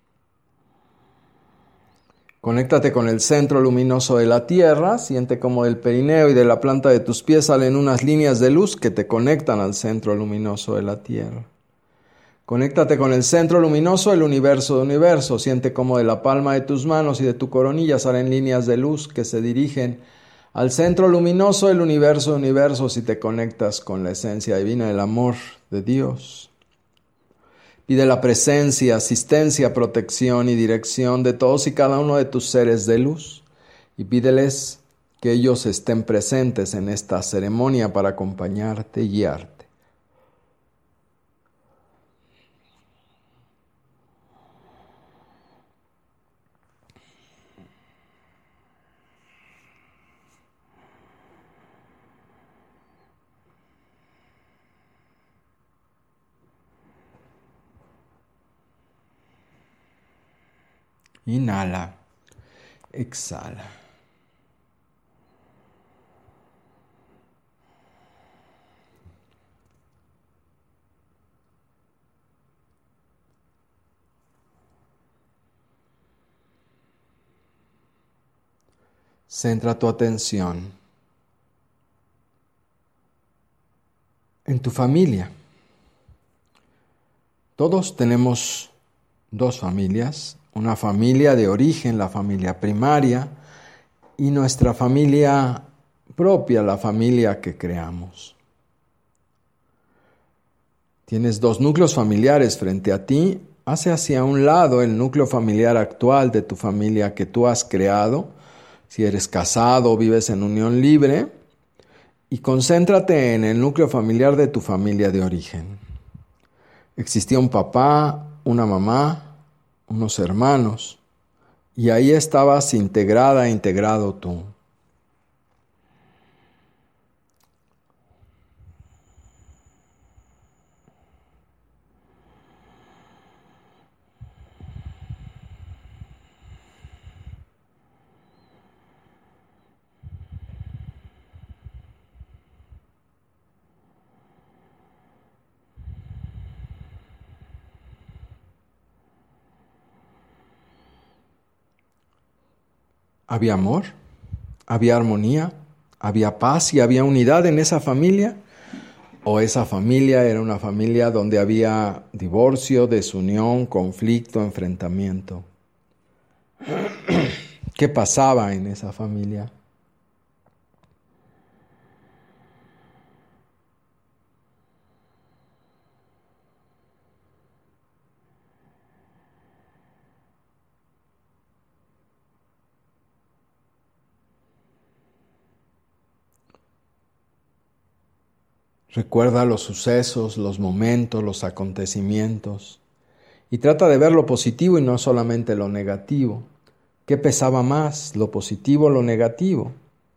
Conéctate con el centro luminoso de la Tierra, siente como del perineo y de la planta de tus pies salen unas líneas de luz que te conectan al centro luminoso de la Tierra. Conéctate con el centro luminoso, el universo de universo. Siente cómo de la palma de tus manos y de tu coronilla salen líneas de luz que se dirigen al centro luminoso, el universo de universo, si te conectas con la esencia divina del amor de Dios. Pide la presencia, asistencia, protección y dirección de todos y cada uno de tus seres de luz y pídeles que ellos estén presentes en esta ceremonia para acompañarte y guiarte. Inhala, exhala. Centra tu atención en tu familia. Todos tenemos dos familias, una familia de origen, la familia primaria, y nuestra familia propia, la familia que creamos. Tienes dos núcleos familiares frente a ti. Hace hacia un lado el núcleo familiar actual de tu familia que tú has creado, si eres casado o vives en unión libre, y concéntrate en el núcleo familiar de tu familia de origen. Existía un papá, una mamá, unos hermanos, y ahí estabas integrado tú. ¿Había amor? ¿Había armonía? ¿Había paz y había unidad en esa familia? ¿O esa familia era una familia donde había divorcio, desunión, conflicto, enfrentamiento? ¿Qué pasaba en esa familia? Recuerda los sucesos, los momentos, los acontecimientos y trata de ver lo positivo y no solamente lo negativo. ¿Qué pesaba más, lo positivo o lo negativo?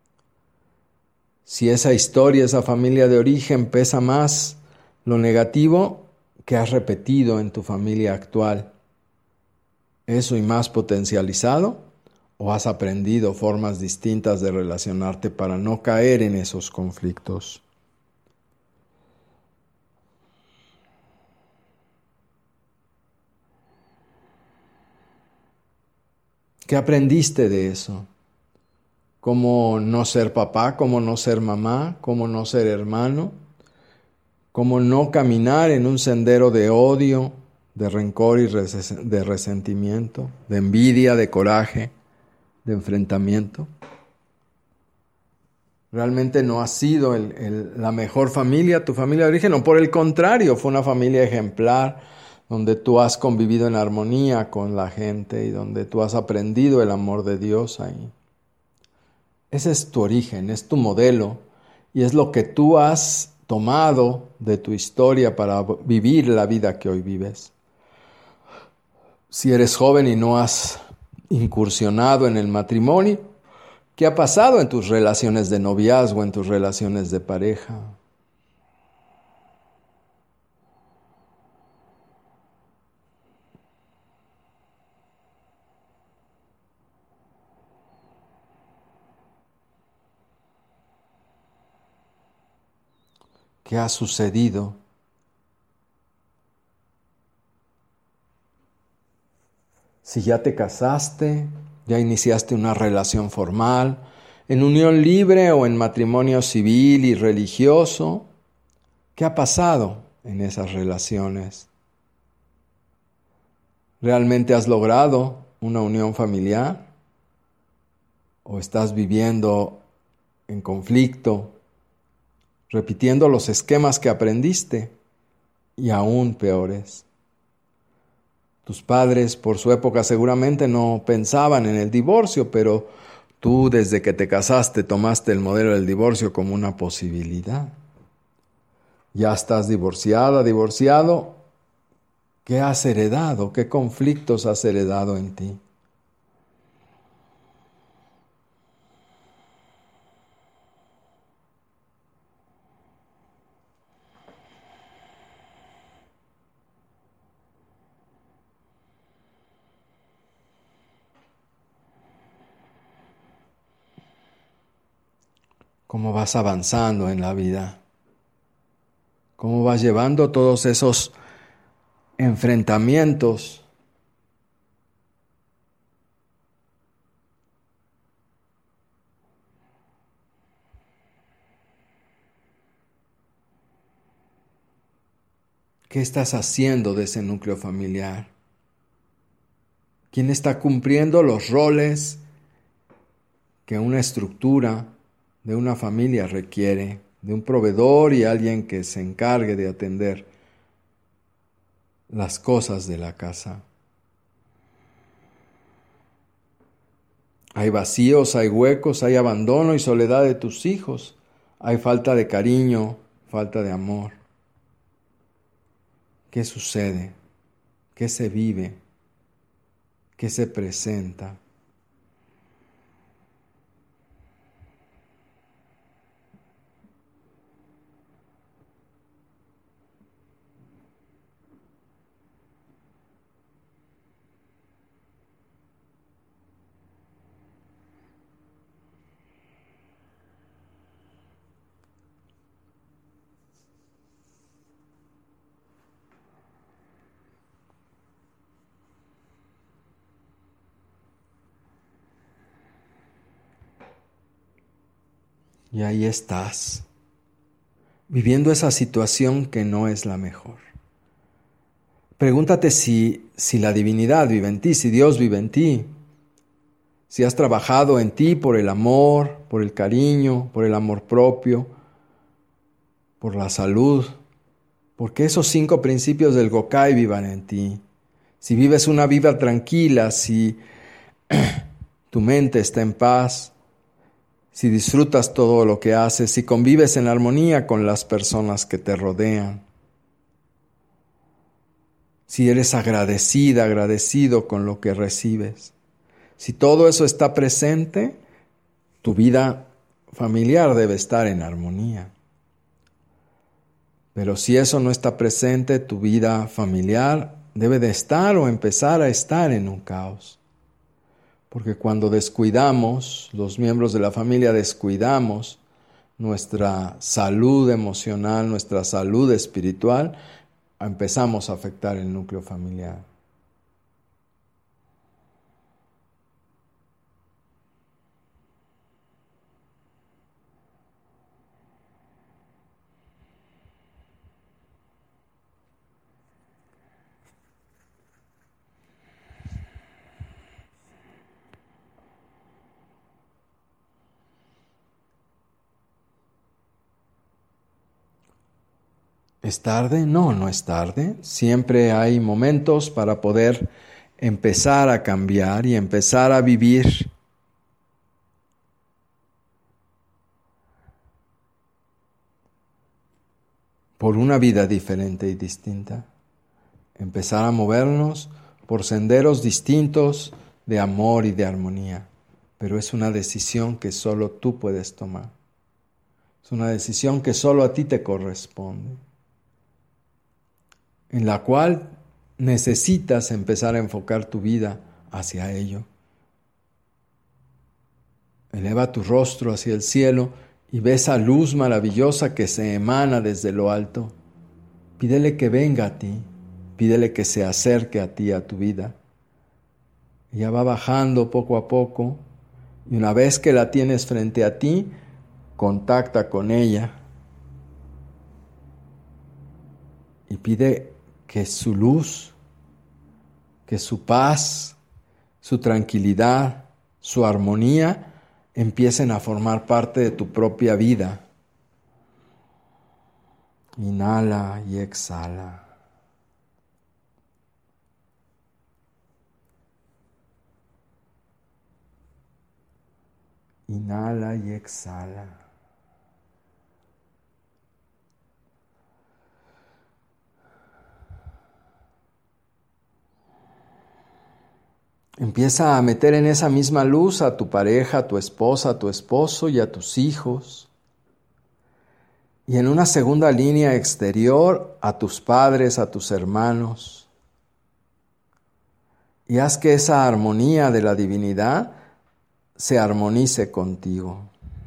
Si esa historia, esa familia de origen pesa más lo negativo que has repetido en tu familia actual, ¿eso y más potencializado? ¿O has aprendido formas distintas de relacionarte para no caer en esos conflictos? ¿Qué aprendiste de eso? ¿Cómo no ser papá? ¿Cómo no ser mamá? ¿Cómo no ser hermano? ¿Cómo no caminar en un sendero de odio, de rencor y de resentimiento, de envidia, de coraje, de enfrentamiento? Realmente no ha sido la mejor familia, tu familia de origen, o por el contrario, fue una familia ejemplar, donde tú has convivido en armonía con la gente y donde tú has aprendido el amor de Dios ahí. Ese es tu origen, es tu modelo y es lo que tú has tomado de tu historia para vivir la vida que hoy vives. Si eres joven y no has incursionado en el matrimonio, ¿qué ha pasado en tus relaciones de noviazgo, en tus relaciones de pareja? ¿Qué ha sucedido? Si ya te casaste, ya iniciaste una relación formal, en unión libre o en matrimonio civil y religioso, ¿qué ha pasado en esas relaciones? ¿Realmente has logrado una unión familiar? ¿O estás viviendo en conflicto, repitiendo los esquemas que aprendiste y aún peores? Tus padres por su época seguramente no pensaban en el divorcio, pero tú desde que te casaste tomaste el modelo del divorcio como una posibilidad. Ya estás divorciada, divorciado. ¿Qué has heredado? ¿Qué conflictos has heredado en ti? ¿Cómo vas avanzando en la vida? ¿Cómo vas llevando todos esos enfrentamientos? ¿Qué estás haciendo de ese núcleo familiar? ¿Quién está cumpliendo los roles que una estructura de una familia requiere? De un proveedor y alguien que se encargue de atender las cosas de la casa. Hay vacíos, hay huecos, hay abandono y soledad de tus hijos. Hay falta de cariño, falta de amor. ¿Qué sucede? ¿Qué se vive? ¿Qué se presenta? Y ahí estás, viviendo esa situación que no es la mejor. Pregúntate si la divinidad vive en ti, si Dios vive en ti, si has trabajado en ti por el amor, por el cariño, por el amor propio, por la salud, porque esos 5 principios del Gokkai vivan en ti. Si vives una vida tranquila, si tu mente está en paz, si disfrutas todo lo que haces, si convives en armonía con las personas que te rodean, si eres agradecida, agradecido con lo que recibes, si todo eso está presente, tu vida familiar debe estar en armonía. Pero si eso no está presente, tu vida familiar debe de estar o empezar a estar en un caos. Porque cuando descuidamos, los miembros de la familia descuidamos nuestra salud emocional, nuestra salud espiritual, empezamos a afectar el núcleo familiar. ¿Es tarde? No, no es tarde. Siempre hay momentos para poder empezar a cambiar y empezar a vivir por una vida diferente y distinta. Empezar a movernos por senderos distintos de amor y de armonía. Pero es una decisión que solo tú puedes tomar. Es una decisión que solo a ti te corresponde, en la cual necesitas empezar a enfocar tu vida hacia ello. Eleva tu rostro hacia el cielo y ve esa luz maravillosa que se emana desde lo alto. Pídele que venga a ti, pídele que se acerque a ti, a tu vida. Ella va bajando poco a poco y una vez que la tienes frente a ti, contacta con ella y pide que su luz que su paz, su tranquilidad, su armonía empiecen a formar parte de tu propia vida. Inhala y exhala. Inhala y exhala. Empieza a meter en esa misma luz a tu pareja, a tu esposa, a tu esposo y a tus hijos. Y en una segunda línea exterior a tus padres, a tus hermanos. Y haz que esa armonía de la divinidad se armonice contigo.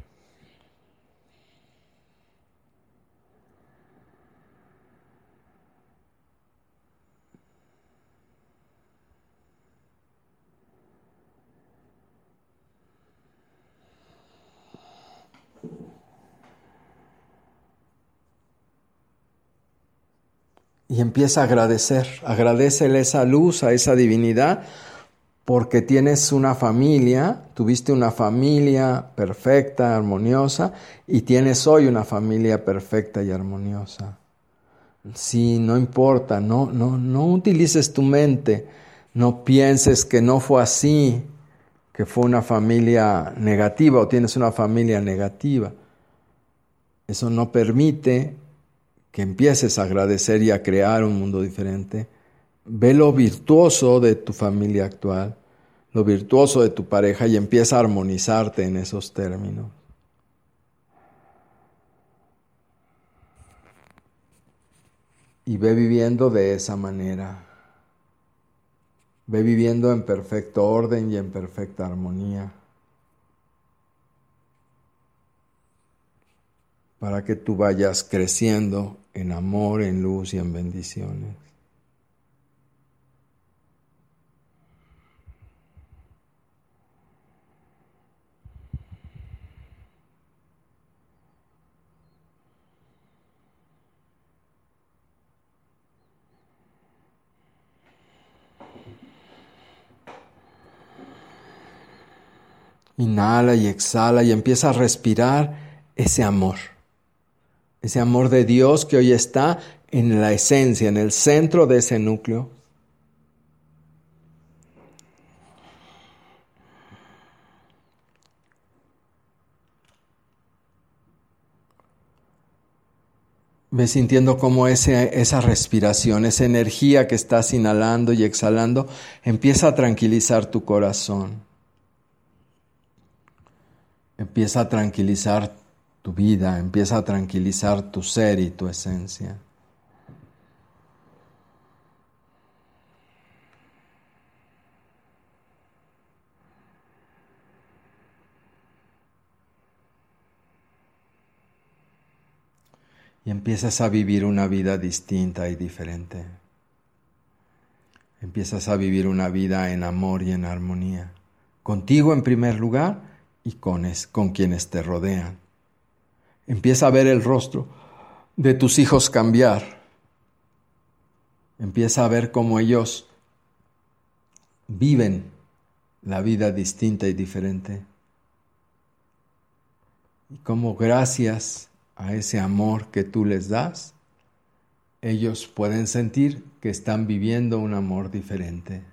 Y empieza a agradecer, agradécele esa luz, a esa divinidad, porque tienes una familia, tuviste una familia perfecta, armoniosa, y tienes hoy una familia perfecta y armoniosa. Sí, no importa, no utilices tu mente, no pienses que no fue así, que fue una familia negativa o tienes una familia negativa. Eso no permite que empieces a agradecer y a crear un mundo diferente. Ve lo virtuoso de tu familia actual, lo virtuoso de tu pareja y empieza a armonizarte en esos términos. Y ve viviendo de esa manera. Ve viviendo en perfecto orden y en perfecta armonía. Para que tú vayas creciendo en amor, en luz y en bendiciones. Inhala y exhala y empieza a respirar ese amor de Dios que hoy está en la esencia, en el centro de ese núcleo. Ve sintiendo cómo esa respiración, esa energía que estás inhalando y exhalando, empieza a tranquilizar tu corazón. Empieza a tranquilizar tu vida, empieza a tranquilizar tu ser y tu esencia. Y empiezas a vivir una vida distinta y diferente. Empiezas a vivir una vida en amor y en armonía. Contigo en primer lugar y con quienes te rodean. Empieza a ver el rostro de tus hijos cambiar. Empieza a ver cómo ellos viven la vida distinta y diferente. Y cómo gracias a ese amor que tú les das, ellos pueden sentir que están viviendo un amor diferente.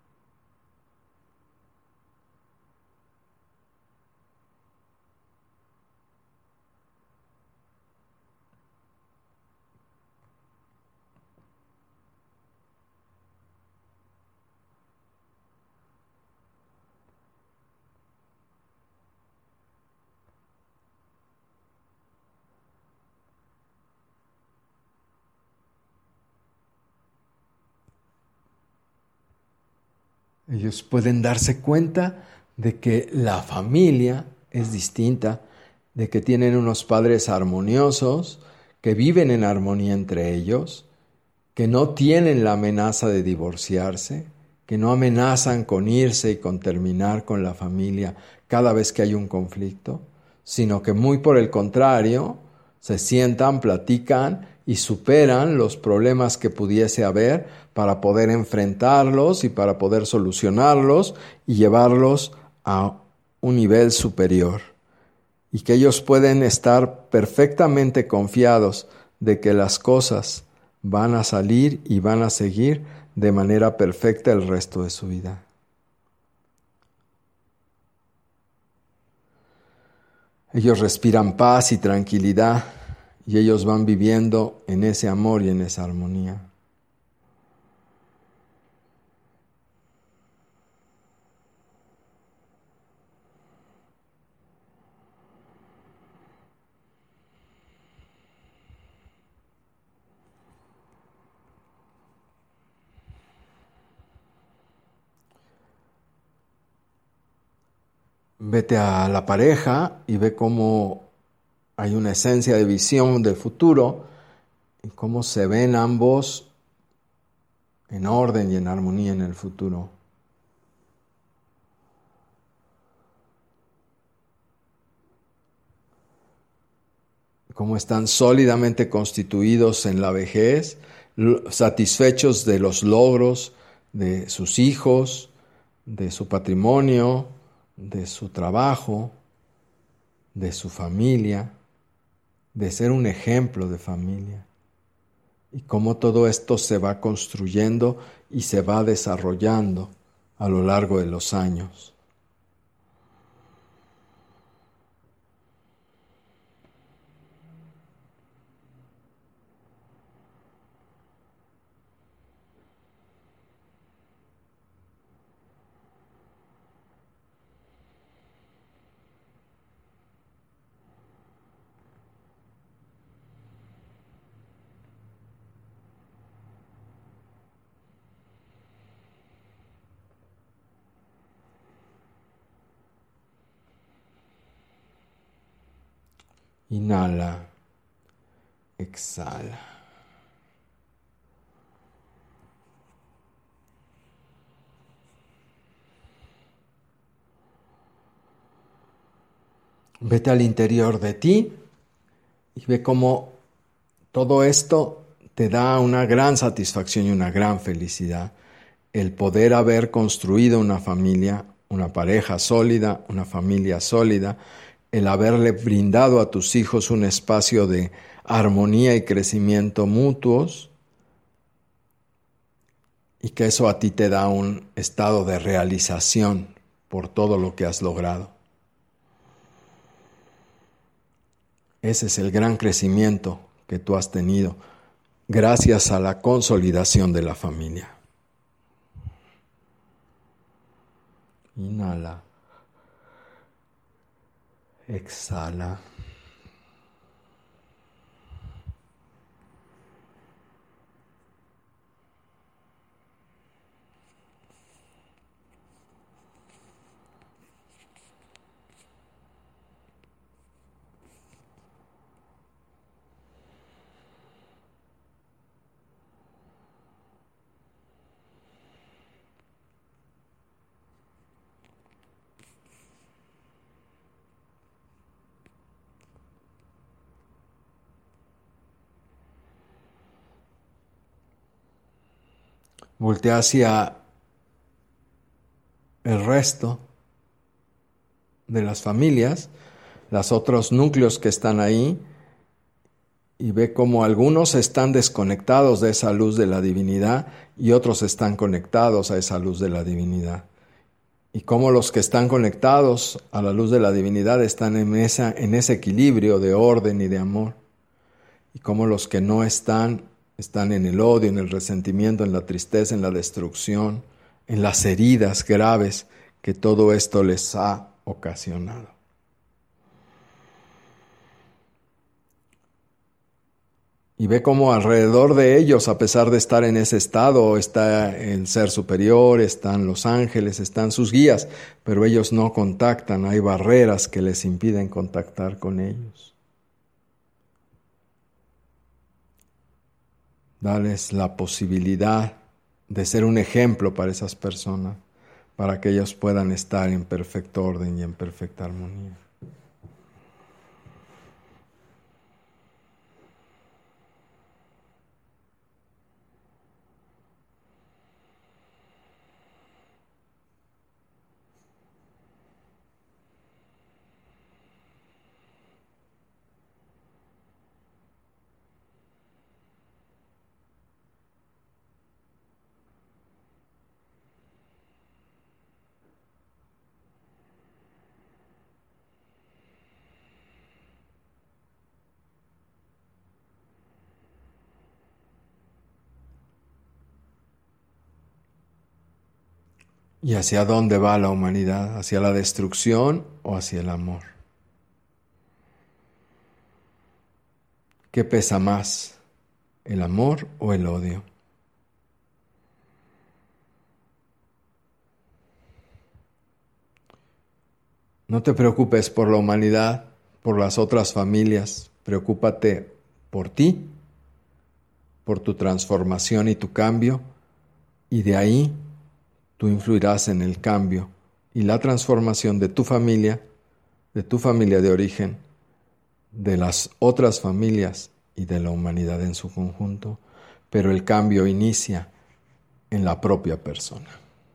Ellos pueden darse cuenta de que la familia es distinta, de que tienen unos padres armoniosos, que viven en armonía entre ellos, que no tienen la amenaza de divorciarse, que no amenazan con irse y con terminar con la familia cada vez que hay un conflicto, sino que muy por el contrario, se sientan, platican y superan los problemas que pudiese haber para poder enfrentarlos y para poder solucionarlos y llevarlos a un nivel superior. Y que ellos pueden estar perfectamente confiados de que las cosas van a salir y van a seguir de manera perfecta el resto de su vida. Ellos respiran paz y tranquilidad y ellos van viviendo en ese amor y en esa armonía. Vete a la pareja y ve cómo hay una esencia de visión de futuro y cómo se ven ambos en orden y en armonía en el futuro. Cómo están sólidamente constituidos en la vejez, satisfechos de los logros de sus hijos, de su patrimonio, de su trabajo, de su familia, de ser un ejemplo de familia. Y cómo todo esto se va construyendo y se va desarrollando a lo largo de los años. Inhala, exhala. Vete al interior de ti y ve cómo todo esto te da una gran satisfacción y una gran felicidad. El poder haber construido una familia, una pareja sólida, una familia sólida, el haberle brindado a tus hijos un espacio de armonía y crecimiento mutuos, y que eso a ti te da un estado de realización por todo lo que has logrado. Ese es el gran crecimiento que tú has tenido gracias a la consolidación de la familia. Inhala. Exhala. Voltea hacia el resto de las familias, los otros núcleos que están ahí, y ve cómo algunos están desconectados de esa luz de la divinidad y otros están conectados a esa luz de la divinidad. Y cómo los que están conectados a la luz de la divinidad están en ese equilibrio de orden y de amor. Y cómo los que no están en el odio, en el resentimiento, en la tristeza, en la destrucción, en las heridas graves que todo esto les ha ocasionado. Y ve cómo alrededor de ellos, a pesar de estar en ese estado, está el ser superior, están los ángeles, están sus guías, pero ellos no contactan, hay barreras que les impiden contactar con ellos. Dales la posibilidad de ser un ejemplo para esas personas, para que ellos puedan estar en perfecto orden y en perfecta armonía. ¿Y hacia dónde va la humanidad? ¿Hacia la destrucción o hacia el amor? ¿Qué pesa más, el amor o el odio? No te preocupes por la humanidad, por las otras familias. Preocúpate por ti, por tu transformación y tu cambio, y de ahí tú influirás en el cambio y la transformación de tu familia de origen, de las otras familias y de la humanidad en su conjunto, pero el cambio inicia en la propia persona.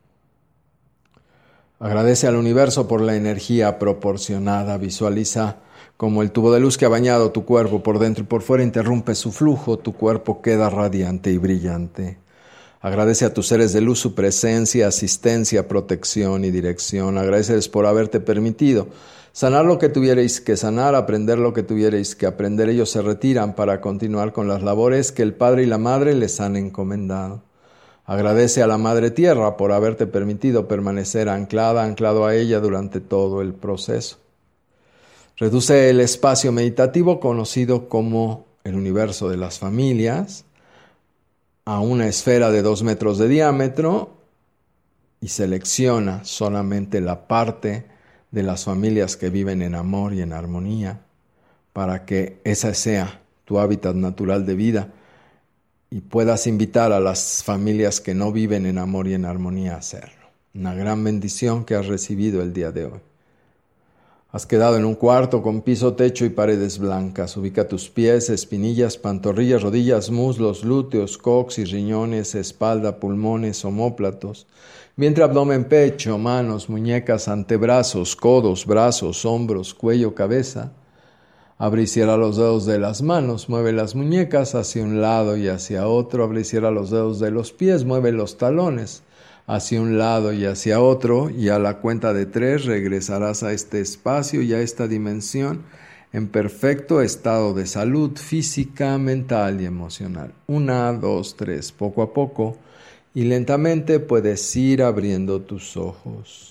Agradece al universo por la energía proporcionada. Visualiza como el tubo de luz que ha bañado tu cuerpo por dentro y por fuera interrumpe su flujo. Tu cuerpo queda radiante y brillante. Agradece a tus seres de luz su presencia, asistencia, protección y dirección. Agradeceles por haberte permitido sanar lo que tuvierais que sanar, aprender lo que tuvierais que aprender. Ellos se retiran para continuar con las labores que el Padre y la Madre les han encomendado. Agradece a la Madre Tierra por haberte permitido permanecer anclado a ella durante todo el proceso. Reduce el espacio meditativo conocido como el universo de las familias a una esfera de 2 metros de diámetro y selecciona solamente la parte de las familias que viven en amor y en armonía para que esa sea tu hábitat natural de vida y puedas invitar a las familias que no viven en amor y en armonía a hacerlo. Una gran bendición que has recibido el día de hoy. Has quedado en un cuarto con piso, techo y paredes blancas. Ubica tus pies, espinillas, pantorrillas, rodillas, muslos, glúteos, coxis, riñones, espalda, pulmones, omóplatos, vientre, abdomen, pecho, manos, muñecas, antebrazos, codos, brazos, hombros, cuello, cabeza. Abre y cierra los dedos de las manos, mueve las muñecas hacia un lado y hacia otro. Abre y cierra los dedos de los pies, mueve los talones hacia un lado y hacia otro. Y a la cuenta de 3 regresarás a este espacio y a esta dimensión en perfecto estado de salud física, mental y emocional. 1, 2, 3, poco a poco y lentamente puedes ir abriendo tus ojos.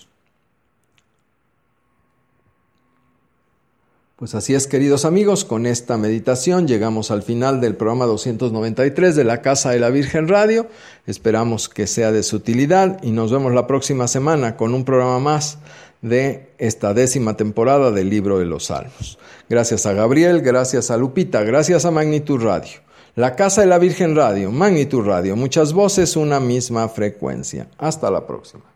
Pues así es, queridos amigos, con esta meditación llegamos al final del programa 293 de la Casa de la Virgen Radio. Esperamos que sea de su utilidad y nos vemos la próxima semana con un programa más de esta 10ª temporada del Libro de los Salmos. Gracias a Gabriel, gracias a Lupita, gracias a Magnitud Radio. La Casa de la Virgen Radio, Magnitud Radio, muchas voces, una misma frecuencia. Hasta la próxima.